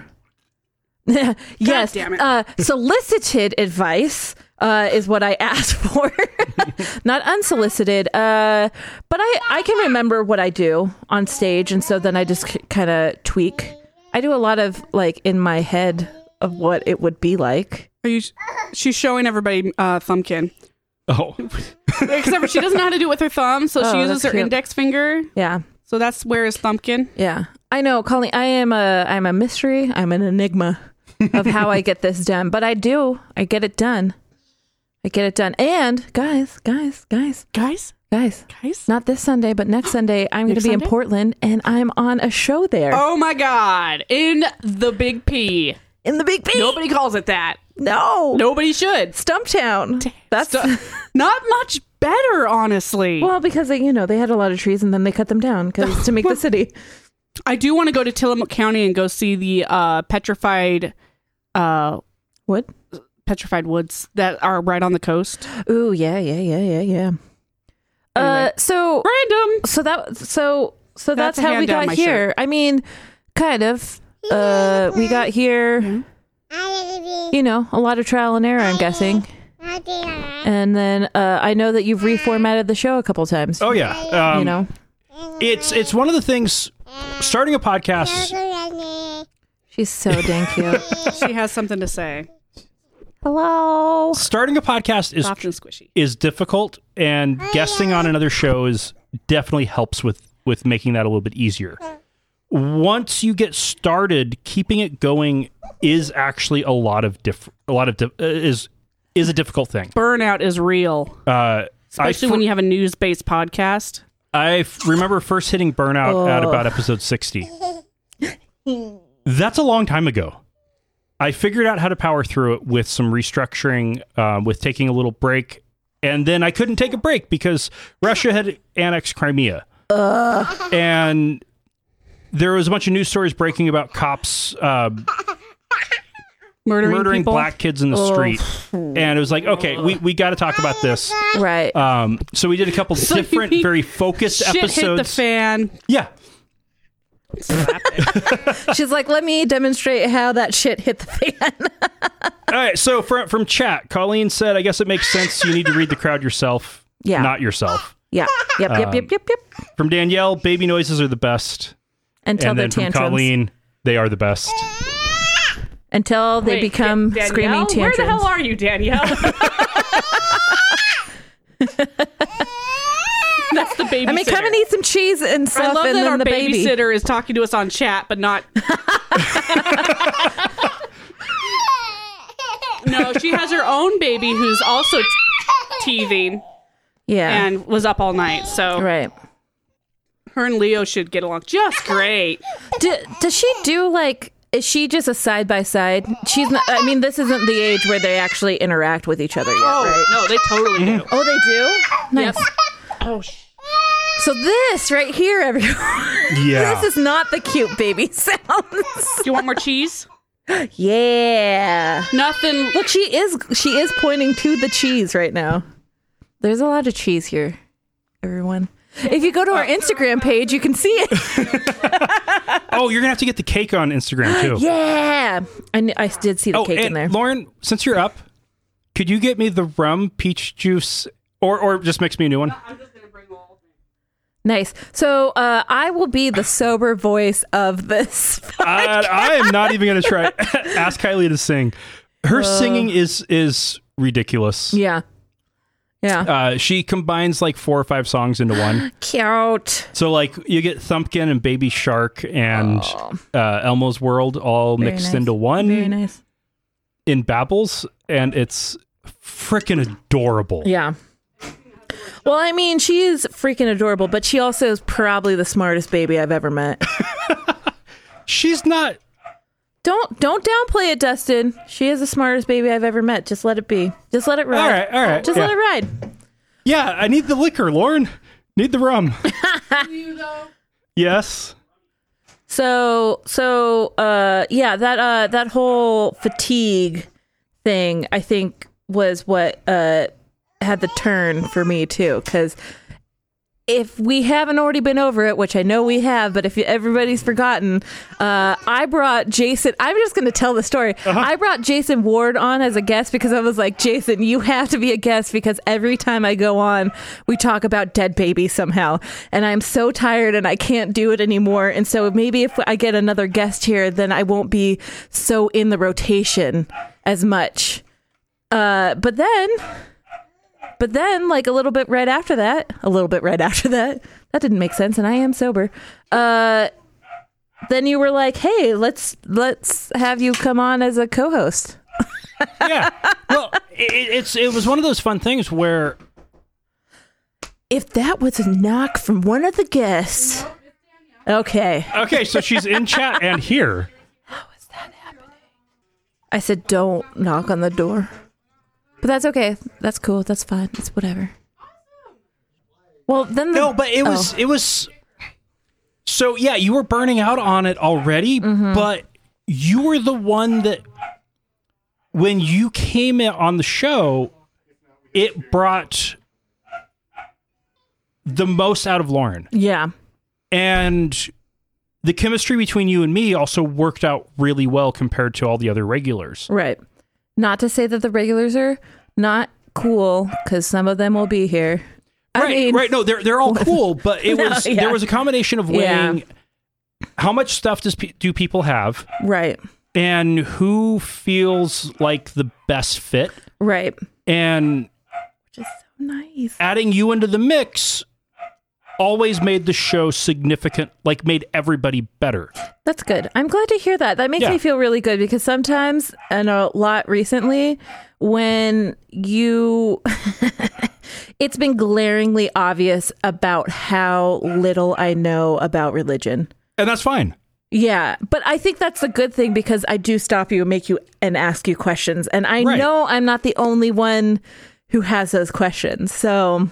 yes, damn it. Uh, solicited advice uh, is what I asked for, not unsolicited. Uh, but I I can remember what I do on stage, and so then I just kind of tweak. I do a lot of like in my head of what it would be like. Are you? She's showing everybody uh, thumbkin. oh, Except for she doesn't know how to do it with her thumb, so Oh, she uses that's her cute. index finger. Yeah. So that's where is thumbkin. Yeah, I know, Colleen. I am a I'm a mystery. I'm an enigma of how I get this done, but I do. I get it done. I get it done. And guys, guys, guys, Guys, guys. guys. Not this Sunday, but next Sunday. I'm going to Next be in Sunday? Portland, and I'm on a show there Oh my God! In the Big P. in the Big P. Nobody calls it that. No, Nobody should. Stumptown. That's Stu- not much better, honestly. well because they, you know, they had a lot of trees, and then they cut them down because to make the city. I do want to go to Tillamook County and go see the uh, petrified, uh, What? petrified woods that are right on the coast. Ooh, yeah, yeah, yeah, yeah, yeah. Uh, Anyway. so Random. so that so so that's, That's a how hand we down got my here. shirt. I mean, kind of. Uh, we got here, you know, a lot of trial and error, I'm guessing. And then uh, I know that you've reformatted the show a couple times. Oh yeah, um, you know, it's it's one of the things. Starting a podcast. she's so dang cute. She has something to say. Hello. Starting a podcast is Soft and squishy. is difficult, and guesting on another show is definitely helps with with making that a little bit easier. Once you get started, keeping it going is actually a lot of diff a lot of di- uh, is is a difficult thing. Burnout is real, Uh, especially I when you have a news-based podcast. I f- remember first hitting burnout at about episode sixty. That's a long time ago. I figured out how to power through it with some restructuring, uh, with taking a little break, and then I couldn't take a break because Russia had annexed Crimea. Ugh. And there was a bunch of news stories breaking about cops uh, Murdering, murdering people. black kids in the Oh. street. And it was like, okay, we, we got to talk about this. Right. Um, so we did a couple So you different, mean very focused Shit episodes. hit the fan. Yeah. She's like, let me demonstrate how that shit hit the fan. All right, so from from chat, Colleen said, "I guess it makes sense. You need to read the crowd yourself, Yeah. not yourself." Yeah. Yep. Yep. Um, Yep. Yep. Yep. From Danielle, baby noises are the best, Until and their then from tantrums. Colleen, they are the best. Until they Wait, become Danielle? screaming tantrums. Where the hell are you, Danielle? That's the babysitter. I mean, come and eat some cheese and stuff, I love and that then our the baby. babysitter is talking to us on chat, but not. No, she has her own baby who's also t- teething Yeah. and was up all night. So Right. her and Leo should get along just great. Do, does she do like? Is she just a side by side? She's not. I mean, this isn't the age where they actually interact with each other yet, Oh right? no, they totally do. Oh, they do. Nice. Yep. Oh, sh- So this right here, everyone. Yeah, This is not the cute baby sounds. do you want more cheese? Yeah. Nothing. Look, she is. She is pointing to the cheese right now. There's a lot of cheese here, everyone. If you go to our Instagram page, you can see it. oh, you're gonna have to get the cake on Instagram too. Yeah, I, kn- I did see the Oh, cake and in there. Lauren, since you're up, could you get me the rum peach juice, or or just mix me a new one? I'm just gonna bring the whole thing. Nice. So uh, I will be the sober voice of this. I, I am not even gonna try. Ask Kylie to sing. Her singing is is ridiculous. Yeah. Yeah. Uh, she combines like four or five songs into one. Cute. So like you get Thumpkin and Baby Shark and uh, Elmo's World all Very mixed nice. into one Very nice. in Babbles, and it's freaking adorable. Yeah. Well, I mean, she is freaking adorable, but she also is probably the smartest baby I've ever met. She's not. Don't don't downplay it, Dustin. She is the smartest baby I've ever met. Just let it be. Just let it ride. All right, all right. Just yeah. let it ride. Yeah, I need the liquor, Lauren. Need the rum. Yes. So so uh yeah, that uh that whole fatigue thing I think was what uh had the turn for me too, cuz if we haven't already been over it, which I know we have, but if everybody's forgotten, uh, I brought Jason. I'm just going to tell the story. Uh-huh. I brought Jason Ward on as a guest because I was like, Jason, you have to be a guest because every time I go on, we talk about dead babies somehow. And I'm so tired and I can't do it anymore. And so maybe if I get another guest here, then I won't be so in the rotation as much. Uh, but then... But then, like a little bit right after that, a little bit right after that, that didn't make sense, and I am sober. Uh, then you were like, "Hey, let's let's have you come on as a co-host." Yeah. Well, it, it's it was one of those fun things where If that was a knock from one of the guests, okay. okay, so she's in chat and here. I said, "Don't knock on the door." But that's okay. That's cool. That's fine. It's whatever. Well, then the, No, but it was oh. it was. So yeah, you were burning out on it already, Mm-hmm. but you were the one that when you came in on the show, it brought the most out of Lauren. Yeah. and the chemistry between you and me also worked out really well compared to all the other regulars. Right. Not to say that the regulars are not cool, because some of them will be here. I Right, mean, right. No, they're they're all cool, but it No, was yeah. there was a combination of weighing Yeah. how much stuff does pe- do people have, Right. and who feels like the best fit, Right. and Which is so nice. adding you into the mix always made the show significant, like made everybody better. That's good. I'm glad to hear that. That makes Yeah. me feel really good, because sometimes, and a lot recently, when you, it's been glaringly obvious about how little I know about religion. And that's fine. Yeah, but I think that's a good thing, because I do stop you and make you and ask you questions. And I Right. know I'm not the only one who has those questions. So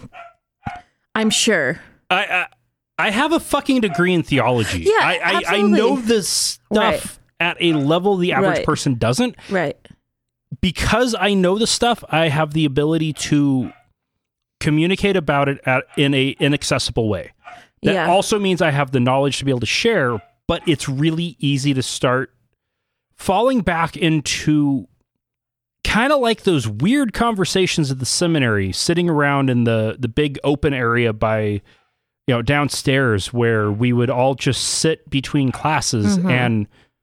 I'm sure. I, I I have a fucking degree in theology. Yeah, I, I, I absolutely. know this stuff Right. at a level the average Right. person doesn't. Right. Because I know the stuff, I have the ability to communicate about it at, in a inaccessible way. That Yeah. also means I have the knowledge to be able to share, but it's really easy to start falling back into kind of like those weird conversations at the seminary, sitting around in the, the big open area by, you know, downstairs, where we would all just sit between classes Mhm. and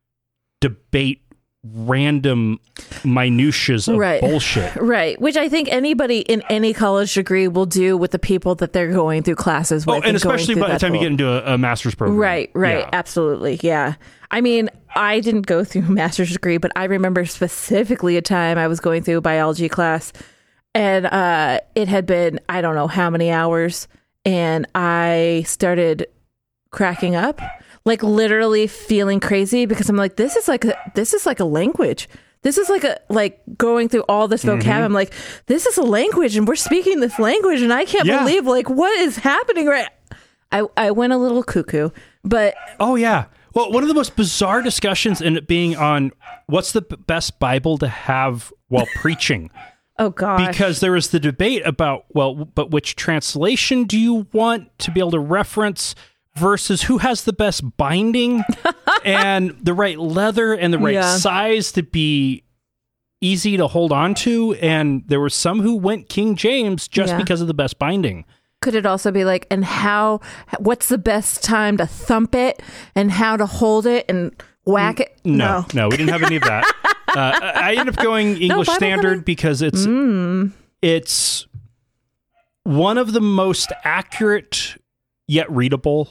debate random minutiae of Right. bullshit. Right. Which I think anybody in any college degree will do with the people that they're going through classes with. Oh, and especially going by through the time that you get into a, a master's program. Right, right. Yeah. Absolutely. Yeah. I mean, I didn't go through a master's degree, but I remember specifically a time I was going through a biology class, and uh, it had been, I don't know how many hours, and I started cracking up, like literally feeling crazy, because I'm like, this is like, a, this is like a language. This is like a, like going through all this vocab. Mm-hmm. I'm like, this is a language, and we're speaking this language, and I can't Yeah. believe, like, what is happening right I, I went a little cuckoo, but Oh, yeah. Well, one of the most bizarre discussions ended up being on what's the b- best Bible to have while preaching. oh gosh, Because there was the debate about, well, but which translation do you want to be able to reference versus who has the best binding and the right leather and the right Yeah. size to be easy to hold on to. And there were some who went King James just Yeah. because of the best binding. could it also be like, and how, what's the best time to thump it, and how to hold it and whack it? No, no, we didn't have any of that. uh, I ended up going English Bible Standard Study? because it's Mm. it's one of the most accurate yet readable.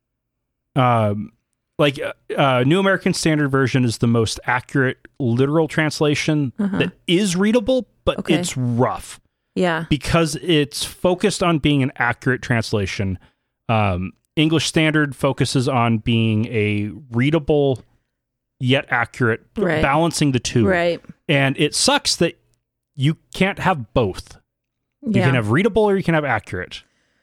Um, like uh, uh, New American Standard Version is the most accurate literal translation that is readable, but Okay. it's rough Yeah. because it's focused on being an accurate translation. Um, English Standard focuses on being a readable yet accurate, Right. balancing the two. Right. And it sucks that you can't have both. You Yeah. can have readable or you can have accurate.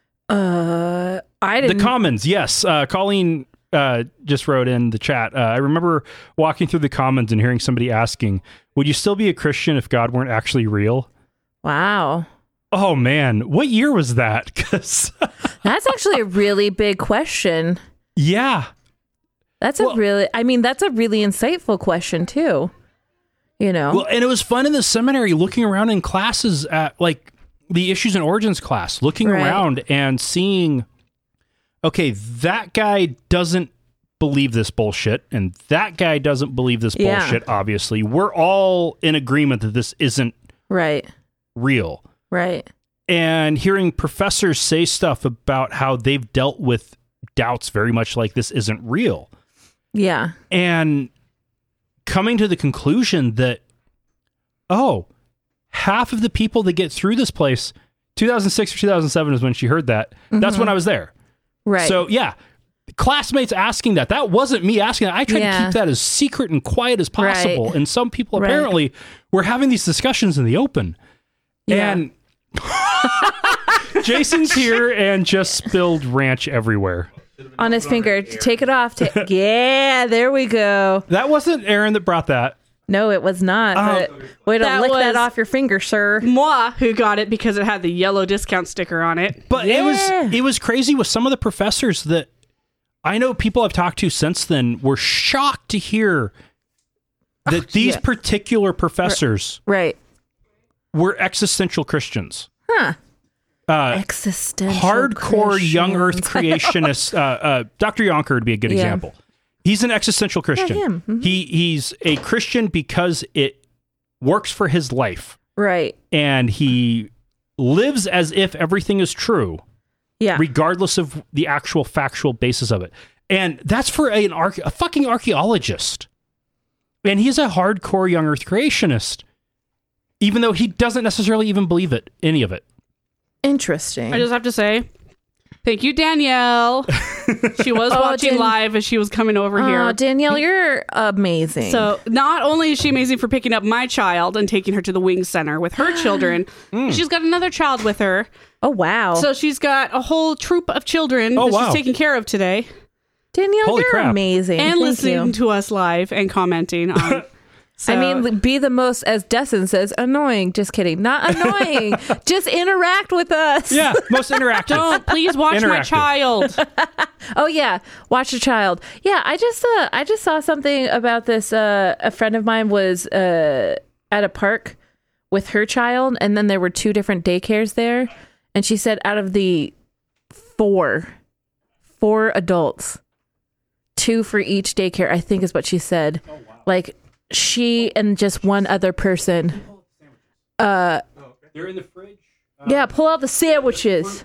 uh, I The didn't. commons, yes. Uh, Colleen uh, just wrote in the chat. Uh, I remember walking through the commons and hearing somebody asking, would you still be a Christian if God weren't actually real? wow. Oh, man. What year was that? 'Cause That's actually a really big question. yeah. That's a Well- really, I mean, that's a really insightful question too. You know? Well, and it was fun in the seminary looking around in classes at like the Issues and Origins class, looking Right. around and seeing, okay, that guy doesn't believe this bullshit, and that guy doesn't believe this Yeah. bullshit, obviously. We're all in agreement that this isn't right. real. Right. And hearing professors say stuff about how they've dealt with doubts very much like this isn't real. Yeah. And coming to the conclusion that, oh, half of the people that get through this place, two thousand six or two thousand seven is when she heard that. That's when I was there. Right. So, yeah, classmates asking that. That wasn't me asking that. I tried to Yeah. keep that as secret and quiet as possible. Right. And some people Right. apparently were having these discussions in the open. Yeah. And Jason's here and just spilled ranch everywhere. on his finger. Take it off. Ta- yeah, there we go. That wasn't Aaron that brought that. No, it was not. but way to That lick that was- off your finger, sir. Moi, who got it because it had the yellow discount sticker on it. But Yeah. it was it was crazy with some of the professors that I know people I've talked to since then were shocked to hear that Oh, these yeah. particular professors Right. were existential Christians. Huh. Uh, Existential hardcore young Earth Christians. creationist. uh, uh, Doctor Yonker would be a good Yeah. example. He's an existential Christian. him. Mhm. He he's a Christian because it works for his life, Right. and he lives as if everything is true, Yeah. regardless of the actual factual basis of it. And that's for an arch- a fucking archaeologist. And he's a hardcore young Earth creationist, even though he doesn't necessarily even believe it, any of it. Interesting. I just have to say, thank you, Danielle. She was Oh, watching Dan- live as she was coming over Oh, here. Danielle, you're amazing. So not only is she amazing for picking up my child and taking her to the Wing Center with her children, Mm. she's got another child with her. oh wow, So she's got a whole troop of children Oh, that wow. she's taking care of today Danielle, Holy you're crap. amazing. and Thank listening you. to us live and commenting on. So, I mean, be the most, as Destin says, annoying. Just kidding, not annoying. Just interact with us. Yeah, most interactive. don't please watch my Interactive. child. Oh yeah, watch a child. Yeah, I just uh, I just saw something about this. Uh, a friend of mine was uh, at a park with her child, and then there were two different daycares there, and she said out of the four, four adults, two for each daycare, I think is what she said. Oh, wow. Like she and just one other person. Uh, They're in the fridge. yeah, pull out the sandwiches.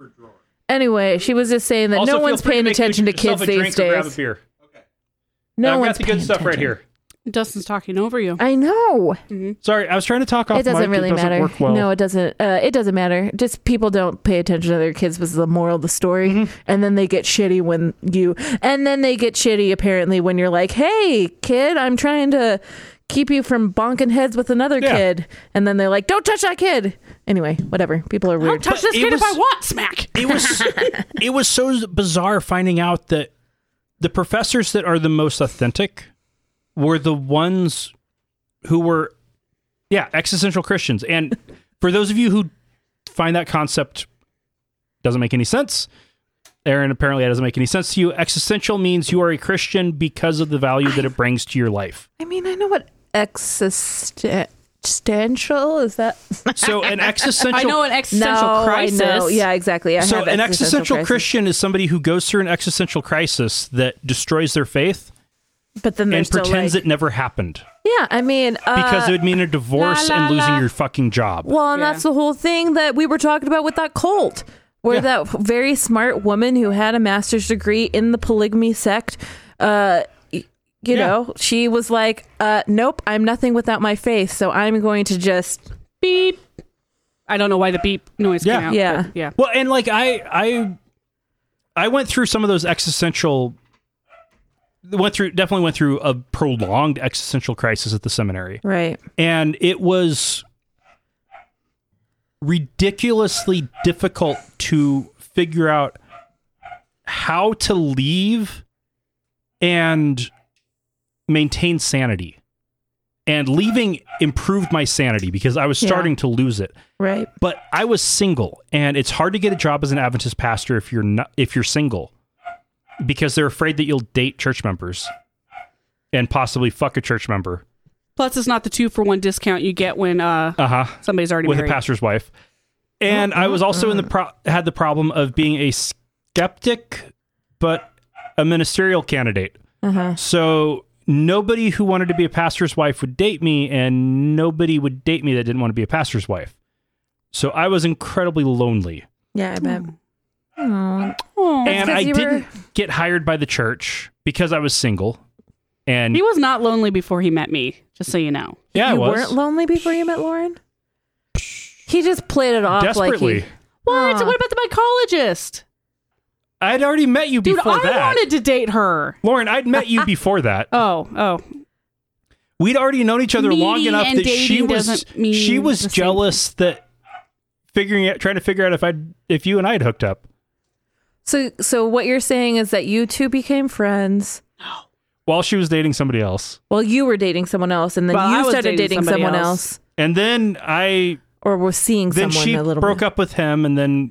Anyway, she was just saying that Also, no feel one's free to paying make attention to yourself kids a drink these or grab a days. beer. No I've one's got the good paying stuff right attention. here. Dustin's talking over you. I know. Sorry, I was trying to talk off It doesn't mic. really it doesn't matter. work well. No, it doesn't. Uh, it doesn't matter. Just people don't pay attention to their kids was the moral of the story, Mm-hmm. and then they get shitty when you, and then they get shitty apparently when you're like, "Hey, kid, I'm trying to keep you from bonking heads with another Yeah. kid," and then they're like, "Don't touch that kid." Anyway, whatever. People are I'll weird. touch this it kid was- if I want, smack. it was it was so bizarre finding out that the professors that are the most authentic were the ones who were yeah existential Christians. And for those of you who find that concept doesn't make any sense, Aaron, apparently that doesn't make any sense to you. Existential means you are a Christian because of the value that it brings to your life. I mean, I know what existential is that. So an existential I know an existential no, crisis. I know. Yeah, exactly. I so have an existential crisis. Christian is somebody who goes through an existential crisis that destroys their faith but then they're and still pretends like, it never happened. Yeah, I mean, uh, Because it would mean a divorce la, la, and losing la. your fucking job. well, and Yeah. that's the whole thing that we were talking about with that cult, where Yeah. that very smart woman who had a master's degree in the polygamy sect, uh, y- you Yeah. know, she was like, uh, "Nope, I'm nothing without my faith, so I'm going to just." Beep. I don't know why the beep noise Yeah. came out. Yeah. but yeah. Well, and like I, I, I went through some of those existential. Went through definitely went through a prolonged existential crisis at the seminary, Right. and it was ridiculously difficult to figure out how to leave and maintain sanity. And leaving improved my sanity because I was Yeah. starting to lose it. Right. But I was single, and it's hard to get a job as an Adventist pastor if you're not if you're single, because they're afraid that you'll date church members and possibly fuck a church member. Plus, it's not the two for one discount you get when uh, Uh huh. somebody's already With married. a pastor's wife. And I was also in the pro- had the problem of being a skeptic, but a ministerial candidate. Uh-huh. So nobody who wanted to be a pastor's wife would date me, and nobody would date me that didn't want to be a pastor's wife. So I was incredibly lonely. Yeah, I bet. Aw. Aw. And 'cause I you didn't were- get hired by the church because I was single. And He was not lonely before he met me, just so you know. yeah, I you was. weren't lonely before you met Lauren? He just played it off Desperately. like he, What? Aw. What about the mycologist? I'd already met you Dude, before I that. wanted to date her. Lauren, I'd met you before that. Oh, oh. We'd already known each other long Meeting enough and that she dating was doesn't mean she was the same jealous that figuring out trying to figure out if I would if you and I had hooked up. So so what you're saying is that you two became friends While she was dating somebody else. while you were dating someone else, and then Well, I you was started dating dating somebody someone else. else. And then I or were seeing then someone she a little broke bit. up with him, and then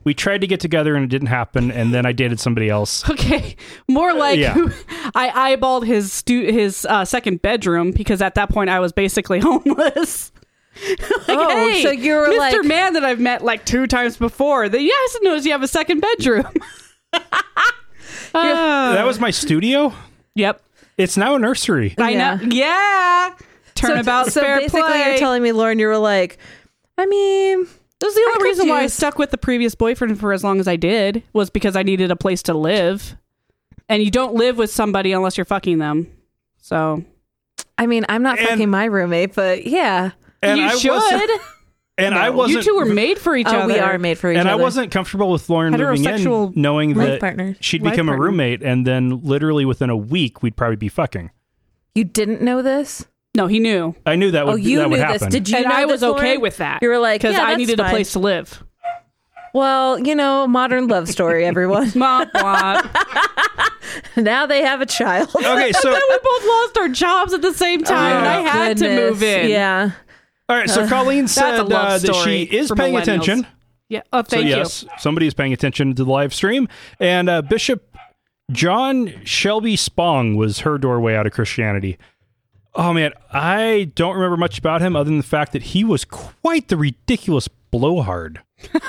we tried to get together and it didn't happen, and then I dated somebody else. Okay, more like yeah. I eyeballed his stu- his uh, second bedroom because at that point I was basically homeless. Like, Oh, hey, so you were Mister like- Man that I've met like two times before. The yes knows you have a second bedroom. uh, That was my studio. yep. It's now a nursery. I Yeah. know. Yeah. Turnabout so fair basically, play. you're telling me, Lauren, you were like, I mean, That was the I only could reason why I use- stuck with the previous boyfriend for as long as I did was because I needed a place to live. And you don't live with somebody unless you're fucking them. So I mean, I'm not And- fucking my roommate, but yeah. And you I should. wasn't- And I You wasn't. two were made for each Oh, other. we are made for each and other. I wasn't comfortable with Lauren moving in, Heterosexual knowing life that partners. she'd Life become a partner. roommate, and then literally within a week we'd probably be fucking. You didn't know this? No, he knew. I knew that would Oh, you that would knew happen. this. Did you and know I was this, okay Lauren? with that. You were like, because yeah, I that's needed fine. a place to live. Well, you know, modern love story, everyone. Womp womp. Now they have a child. Okay, so Then we both lost our jobs at the same time, and I had to Goodness. move in. Yeah. all right, so Colleen a said love uh, that she story is for paying millennials. attention. Yeah. Oh, thank so yes, somebody is paying attention to the live stream, and uh, Bishop John Shelby Spong was her doorway out of Christianity. Oh man, I don't remember much about him other than the fact that he was quite the ridiculous blowhard.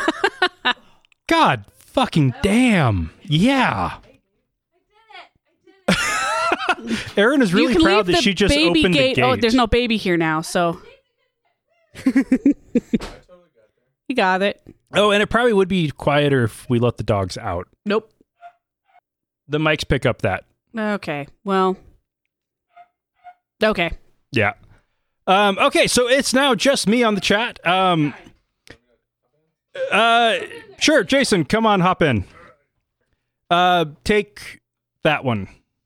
God fucking damn. Yeah. Erin is you. really You can proud leave that the she just baby opened gate. the gate. Oh, there's no baby here now, so. You got it. Oh, and it probably would be quieter if we let the dogs out. Nope. The mics pick up that. Okay. Well. Okay. Yeah. Um, okay, so it's now just me on the chat. Um, uh, sure, Jason, come on, hop in. Uh, take that one.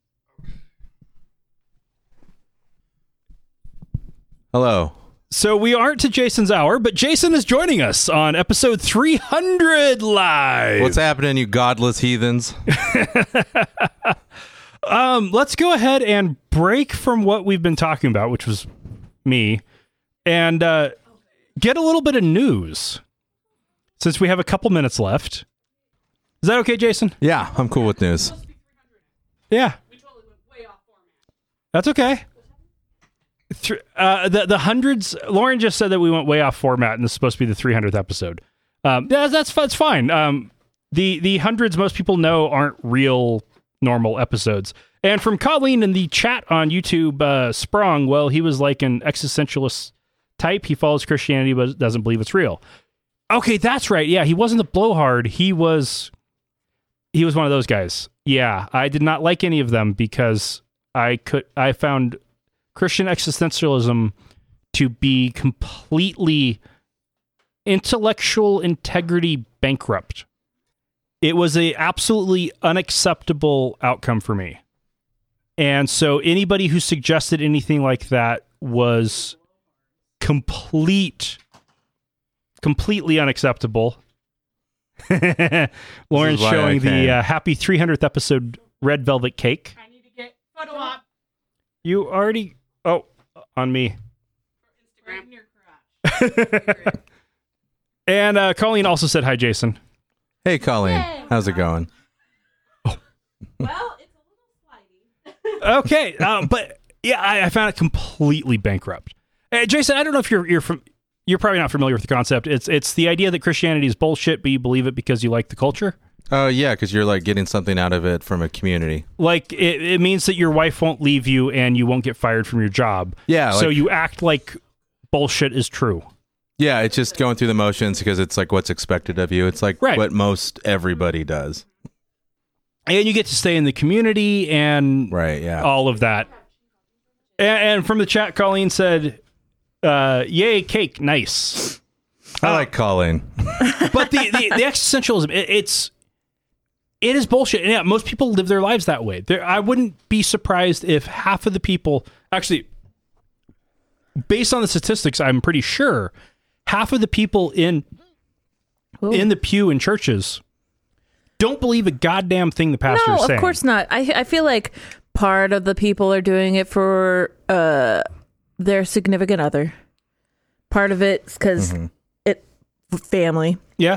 Hello. So we aren't to Jason's hour, but Jason is joining us on episode three hundred live. What's happening, you godless heathens? Um, let's go ahead and break from what we've been talking about, which was me, and uh, get a little bit of news since we have a couple minutes left. Is that okay, Jason? Yeah, I'm cool with news. Yeah. That's okay. Th- uh, the the hundreds. Lauren just said that we went way off format, and this is supposed to be the three hundredth episode. Um, yeah, that's that's fine. Um, the the hundreds most people know aren't real normal episodes. And from Colleen in the chat on YouTube, uh, Sprung, well, he was like an existentialist type. He follows Christianity but doesn't believe it's real. Okay, that's right. Yeah, he wasn't the blowhard. He was he was one of those guys. Yeah, I did not like any of them because I could I found Christian existentialism to be completely intellectual integrity bankrupt. It was a absolutely unacceptable outcome for me. And so anybody who suggested anything like that was complete, completely unacceptable. Lauren's why I showing the came. uh, happy three hundredth episode red velvet cake. I need to get photo op. You already... Oh, on me. Instagram. And uh, Colleen also said hi, Jason. Hey, Colleen. How's it going? Well, it's a little slidey. Okay, um, but yeah, I, I found it completely bankrupt. Uh, Jason, I don't know if you're you're from you're probably not familiar with the concept. It's it's the idea that Christianity is bullshit, but you believe it because you like the culture. Oh, yeah, because you're like getting something out of it from a community. Like it, it means that your wife won't leave you and you won't get fired from your job. Yeah. so like- you act like bullshit is true. Yeah, it's just going through the motions because it's like what's expected of you. It's like Right. what most everybody does. And you get to stay in the community and Right, yeah. all of that. And, and from the chat, Colleen said, uh, "Yay, cake, nice." I like Colleen. But the, the, the existentialism, it, it's it is bullshit. And yeah, most people live their lives that way. There, I wouldn't be surprised if half of the people, actually, based on the statistics, I'm pretty sure half of the people in Ooh. in the pew in churches don't believe a goddamn thing the pastor No, is saying. of course not. I I feel like part of the people are doing it for uh their significant other. Part of it's because Mm-hmm. it family. Yeah.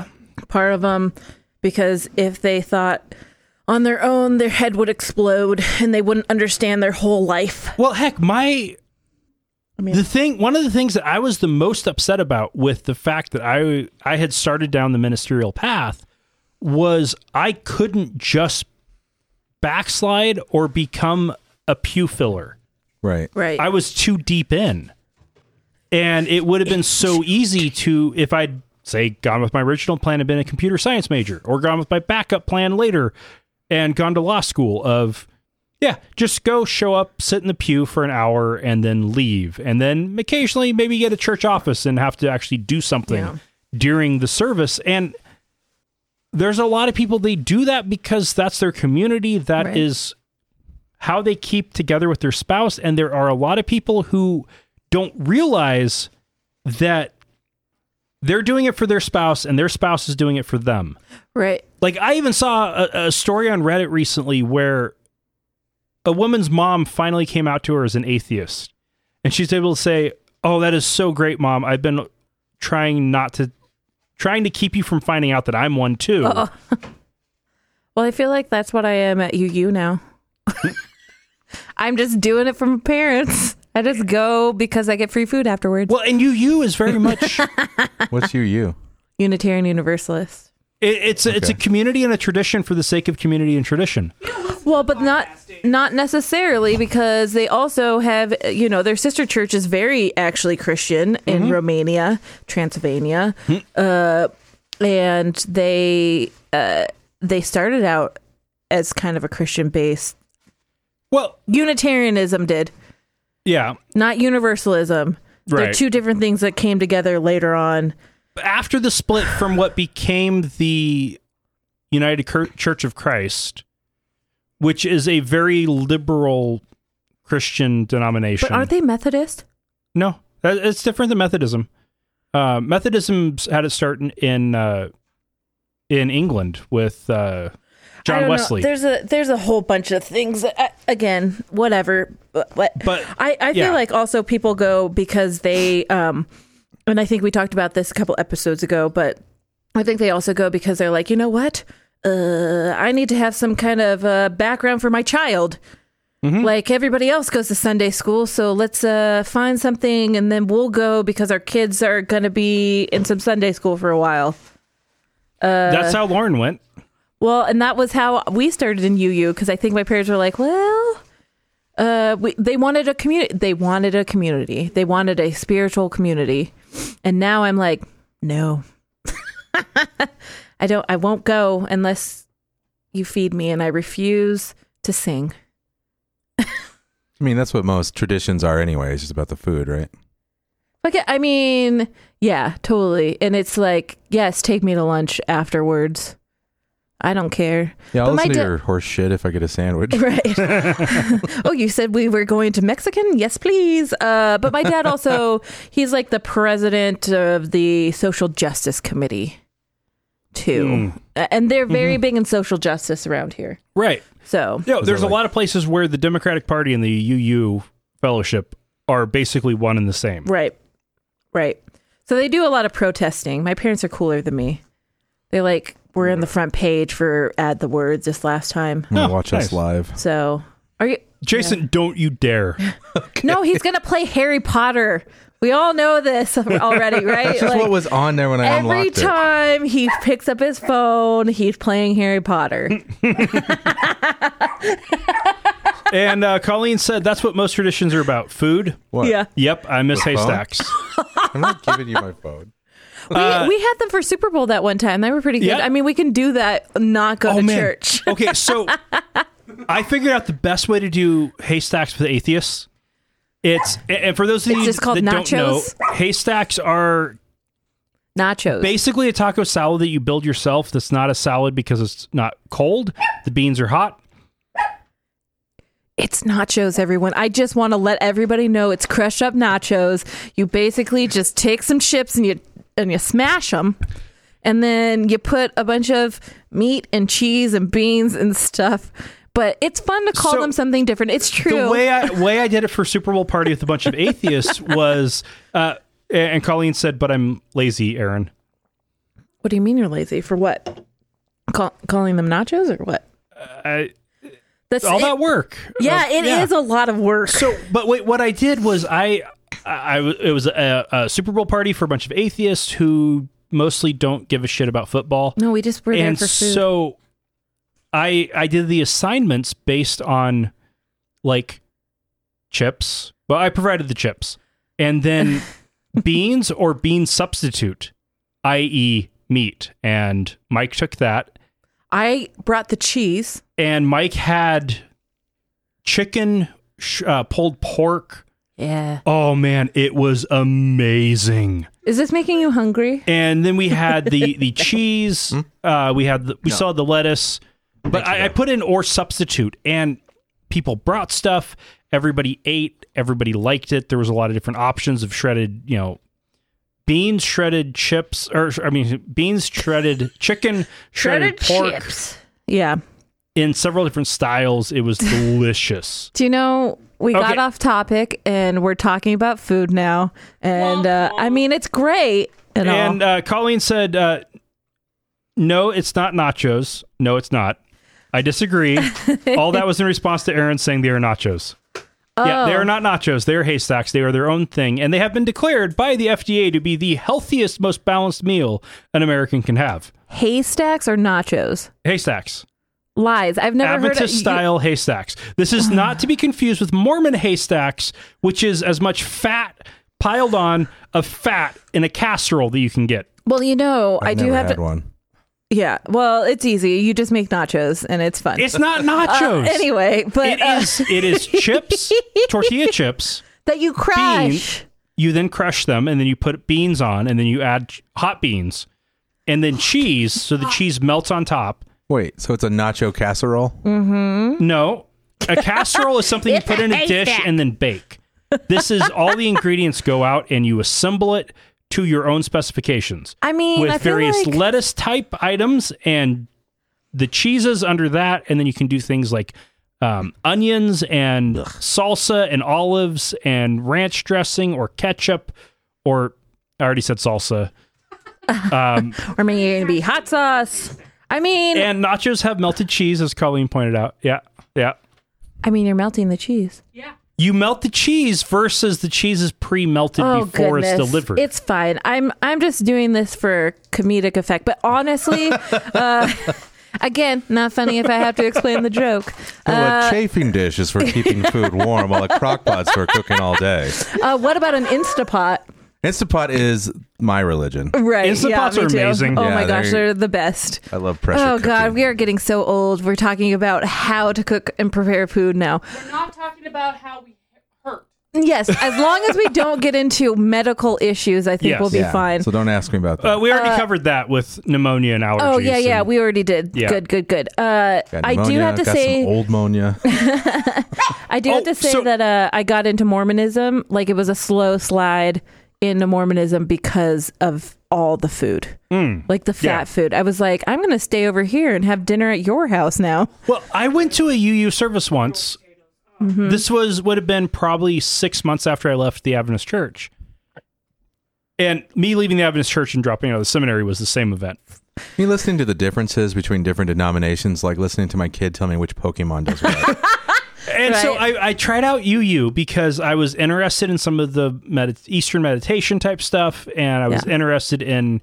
part of them, because if they thought on their own, their head would explode and they wouldn't understand their whole life. Well, heck, my I mean, the thing, one of the things that I was the most upset about with the fact that I I had started down the ministerial path was I couldn't just backslide or become a pew filler. Right. right. I was too deep in. And it would have been so easy to, if I'd, say, gone with my original plan and been a computer science major, or gone with my backup plan later and gone to law school of, yeah, just go show up, sit in the pew for an hour, and then leave. And then occasionally maybe get a church office and have to actually do something Yeah. during the service. And there's a lot of people, they do that because that's their community. That Right. is how they keep together with their spouse. And there are a lot of people who don't realize that they're doing it for their spouse and their spouse is doing it for them. right. Like, I even saw a, a story on Reddit recently where a woman's mom finally came out to her as an atheist. And she's able to say, "Oh, that is so great, Mom. I've been trying not to, trying to keep you from finding out that I'm one too." Uh-oh. Well, I feel like that's what I am at U U now. I'm just doing it for my parents. I just go because I get free food afterwards. Well, and U U is very much, What's you, you? Unitarian Universalist. it, it's, a, it's a Okay. community and a tradition for the sake of community and tradition. Well, but not not necessarily, because they also have, you know, their sister church is very actually Christian in Mm-hmm. Romania, Transylvania, uh, and they uh, they started out as kind of a Christian based. Well, Unitarianism did, yeah. not Universalism. They're Right. two different things that came together later on. After the split from what became the United Cur- Church of Christ, which is a very liberal Christian denomination. But aren't they Methodist? No, that- it's different than Methodism. Uh, Methodism had its start in in, uh, in England with uh, I John don't know. Wesley. There's a there's a whole bunch of things. That, I, again, whatever. But, but But, I, I feel yeah. like also people go because they um, and I think we talked about this a couple episodes ago. But I think they also go because they're like, you know what? Uh, I need to have some kind of uh, background for my child. Mm-hmm. Like everybody else goes to Sunday school, so let's uh, find something, and then we'll go because our kids are going to be in some Sunday school for a while. That's how Lauren went. Well, and that was how we started in U U, because I think my parents were like, well, uh, we, they wanted a community. They wanted a community. They wanted a spiritual community. And now I'm like, no, I don't, I won't go unless you feed me, and I refuse to sing. I mean, that's what most traditions are anyway. It's just about the food, right? Okay, I mean, yeah, totally. And it's like, yes, take me to lunch afterwards. I don't care. Yeah, I'll But my listen to da- your horse shit if I get a sandwich. Right. Oh, you said we were going to Mexican? Yes, please. Uh, but my dad also, he's like the president of the Social Justice Committee, too. Mm. Uh, And they're very big in social justice around here. Right. So, Yeah, there's it a like- lot of places where the Democratic Party and the U U fellowship are basically one and the same. right. Right. So they do a lot of protesting. My parents are cooler than me. They like were in the front page for Add the Words this last time. I'm gonna Oh, watch nice. us live. So, are you? Jason, don't you dare. No, he's going to play Harry Potter. We all know this already, right? That's just Like, what was on there when I every unlocked it. time he picks up his phone, he's playing Harry Potter. And uh, Colleen said that's what most traditions are about. Food. What? Yeah. Yep, I miss The phone? haystacks. I'm not giving you my phone. We, Uh, we had them for Super Bowl that one time. They were pretty good. Yeah. I mean, we can do that, not go Oh, to man. church. Okay, so I figured out the best way to do haystacks with atheists. It's and for those of It's you just called that don't know, nachos? haystacks are Nachos. basically a taco salad that you build yourself. That's not a salad because it's not cold. The beans are hot. It's nachos, everyone. I just want to let everybody know it's crushed up nachos. You basically just take some chips and you and you smash them, and then you put a bunch of meat and cheese and beans and stuff. But it's fun to call So, them something different. It's true. The way I way I did it for Super Bowl party with a bunch of atheists was, uh, and Colleen said, "But I'm lazy, Aaron." What do you mean you're lazy? For what? Call, calling them nachos or what? I, That's all it, that work. Yeah, Uh, it is a lot of work. So, but wait, what I did was I, I, I it was a, a Super Bowl party for a bunch of atheists who mostly don't give a shit about football. No, we just were there and for food. so I I did the assignments based on like chips. Well, I provided the chips, and then beans or bean substitute, that is meat. And Mike took that. I brought the cheese. And Mike had chicken, sh- uh, pulled pork. Yeah. Oh man, it was amazing. Is this making you hungry? And then we had the the cheese. Uh, we had the, we No. saw the lettuce, but I, I put in or substitute, and people brought stuff. Everybody ate. Everybody liked it. There was a lot of different options of shredded, you know, beans, shredded chips, or I mean, beans, shredded chicken, shredded, pork chips. Yeah. in several different styles. It was delicious. Do you know, we got Okay. off topic and we're talking about food now. And uh, I mean, it's great and, And all. uh, Colleen said, uh, no, it's not nachos. No, it's not. I disagree. All that was in response to Aaron saying they are nachos. Yeah, they Oh. are not nachos. They are haystacks. They are their own thing. And they have been declared by the F D A to be the healthiest, most balanced meal an American can have. Haystacks or nachos? Haystacks. Lies. I've never heard of Adventist style haystacks. This is not to be confused with Mormon haystacks, which is as much fat piled on of fat in a casserole that you can get. Well, you know, I've I do never have had to. one. Yeah. Well, it's easy. You just make nachos and it's fun. It's not Uh, nachos. anyway, but It uh, is it is chips, tortilla chips. that you crush. You then crush them, and then you put beans on, and then you add ch- hot beans, and then cheese, so the cheese melts on top. Wait, so it's a nacho casserole? No, a casserole is something you put in a dish and then bake. This is all the ingredients go out, and you assemble it to your own specifications. I mean, with I feel various like- lettuce type items and the cheeses under that, and then you can do things like um, onions and salsa and olives and ranch dressing or ketchup, or I already said salsa. Um, Or maybe it'd be hot sauce. I mean, and nachos have melted cheese, as Colleen pointed out. Yeah, yeah. I mean, you're melting the cheese. You melt the cheese versus the cheese is pre-melted Oh, before goodness. it's delivered. It's fine. I'm I'm just doing this for comedic effect. But honestly, uh, again, not funny if I have to explain the joke. No, Uh, a chafing dish is for keeping food warm, while a crock pot's for cooking all day. uh, what about an Instapot? Instapot is my religion. Right. Instapots yeah, me are too. amazing. Oh Yeah, my gosh, they're- they're the best. I love pressure Oh cooking. God, we are getting so old. We're talking about how to cook and prepare food now. We're not talking about how we hurt. Yes, as long as we don't get into medical issues, I think Yes. we'll be Yeah, fine. So don't ask me about that. uh, we already covered that with pneumonia and allergies. Oh yeah, yeah, and- we already did. Yeah. Good, good, good. Uh, Got I do pneumonia, have to got say, some old monia. I do Oh, have to say so- that uh, I got into Mormonism. Like it was a slow slide into Mormonism because of all the food, Mm. like the fat Yeah. food. I was like, I'm going to stay over here and have dinner at your house now. Well, I went to a U U service once. Mm-hmm. This was would have been probably six months after I left the Adventist church. And me leaving the Adventist church and dropping out of the seminary was the same event. Me listening to the differences between different denominations, like listening to my kid tell me which Pokemon does what. And so Right. I, I tried out U U because I was interested in some of the med- Eastern meditation type stuff, and I was Yeah. interested in.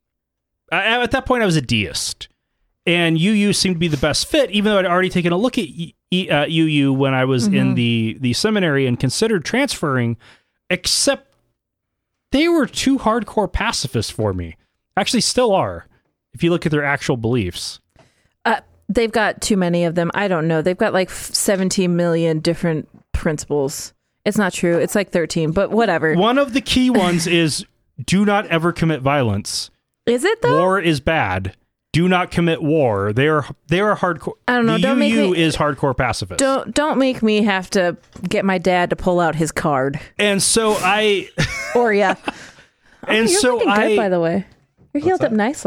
I, at that point, I was a deist, and U U seemed to be the best fit, even though I'd already taken a look at E- E- uh, U U when I was in the the seminary and considered transferring, except they were too hardcore pacifists for me. Actually, still are. If you look at their actual beliefs. Uh, they've got too many of them. I don't know. They've got like seventeen million different principles. It's not true. It's like thirteen, but whatever. One of the key ones is do not ever commit violence. Is it though? War is bad. Do not commit war. They are they are hardcore. I don't know. The Don't make U U me- is hardcore pacifist. Don't don't make me have to get my dad to pull out his card. And so I Or yeah. and You're so looking I good, by the way. You're healed up nicely.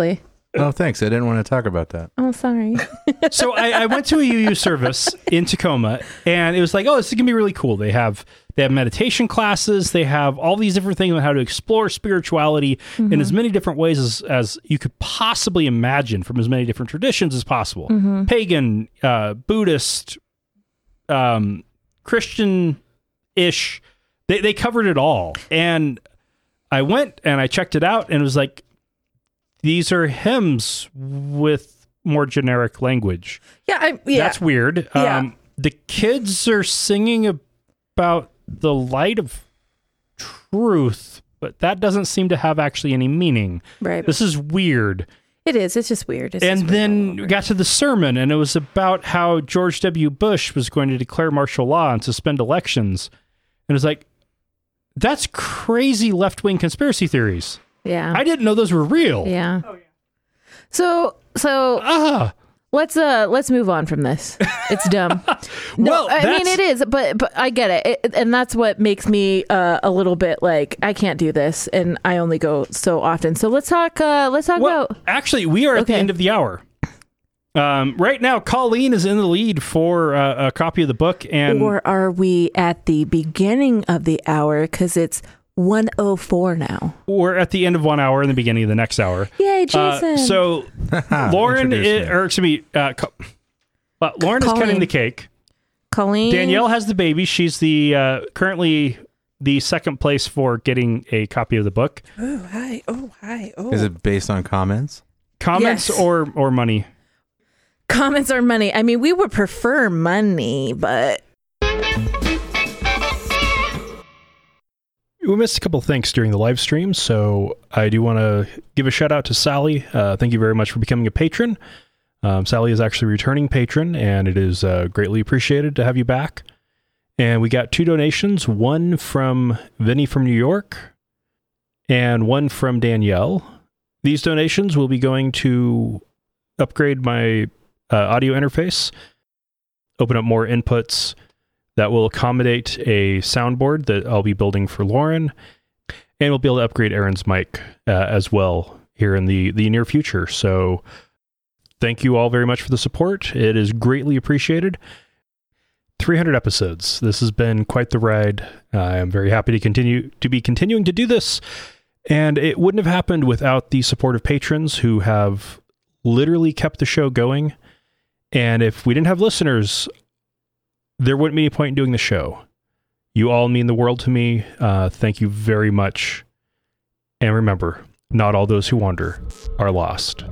Oh, thanks. I didn't want to talk about that. Oh, sorry. So I, I went to a U U service in Tacoma, and it was like, oh, this is gonna be really cool. They have they have meditation classes. They have all these different things on how to explore spirituality mm-hmm. in as many different ways as, as you could possibly imagine, from as many different traditions as possible. Mm-hmm. Pagan, uh, Buddhist, um, Christian-ish. They they covered it all. And I went and I checked it out, and it was like, these are hymns with more generic language. Yeah, I, yeah. That's weird. Yeah. Um, the kids are singing about the light of truth, but that doesn't seem to have actually any meaning. Right. This is weird. It is. It's just weird. It's and just then weird we got to the sermon, and it was about how George W. Bush was going to declare martial law and suspend elections. And it was like, that's crazy left-wing conspiracy theories. Yeah. I didn't know those were real. Yeah. Oh, yeah. So, so Ah. let's uh let's move on from this. It's dumb. No, Well, I mean that's- it is, but but I get it. it and that's what makes me uh, a little bit like I can't do this, and I only go so often. So let's talk. Uh, let's talk Well, about. actually, we are at the Okay. end of the hour. Um, right now, Colleen is in the lead for uh, a copy of the book, and Or are we at the beginning of the hour? Because it's one oh four now. we're at the end of one hour and the beginning of the next hour. Yay, Uh, Jason! so Lauren, Introduce is, me. or excuse me, uh, Co- uh, Lauren is Colleen. cutting the cake. Colleen. Danielle has the baby. She's the uh, currently the second place for getting a copy of the book. Oh, hi. Oh, hi. Oh. Is it based on comments? Comments Yes. or or money? Comments are money. I mean, we would prefer money, but We missed a couple of things during the live stream, so I do want to give a shout out to Sally. Uh, thank you very much for becoming a patron. Um, Sally is actually a returning patron, and it is uh, greatly appreciated to have you back. And we got two donations, one from Vinny from New York and one from Danielle. These donations will be going to upgrade my uh, audio interface, open up more inputs that will accommodate a soundboard that I'll be building for Lauren, and we'll be able to upgrade Aaron's mic uh, as well here in the, the near future. So thank you all very much for the support. It is greatly appreciated. three hundred episodes. This has been quite the ride. Uh, I am very happy to continue to be continuing to do this, and it wouldn't have happened without the support of patrons who have literally kept the show going. And if we didn't have listeners, there wouldn't be any point in doing the show. You all mean the world to me. Uh, thank you very much. And remember, not all those who wander are lost.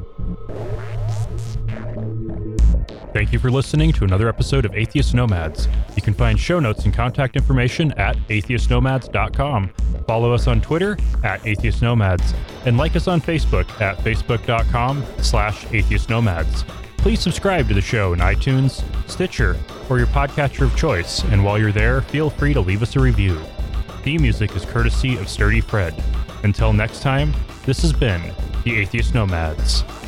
Thank you for listening to another episode of Atheist Nomads. You can find show notes and contact information at atheist nomads dot com. Follow us on Twitter at Atheist Nomads, and like us on Facebook at facebook dot com slash atheist nomads. Please subscribe to the show in iTunes, Stitcher, or your podcatcher of choice, and while you're there, feel free to leave us a review. Theme music is courtesy of Sturdy Fred. Until next time, this has been the Atheist Nomads.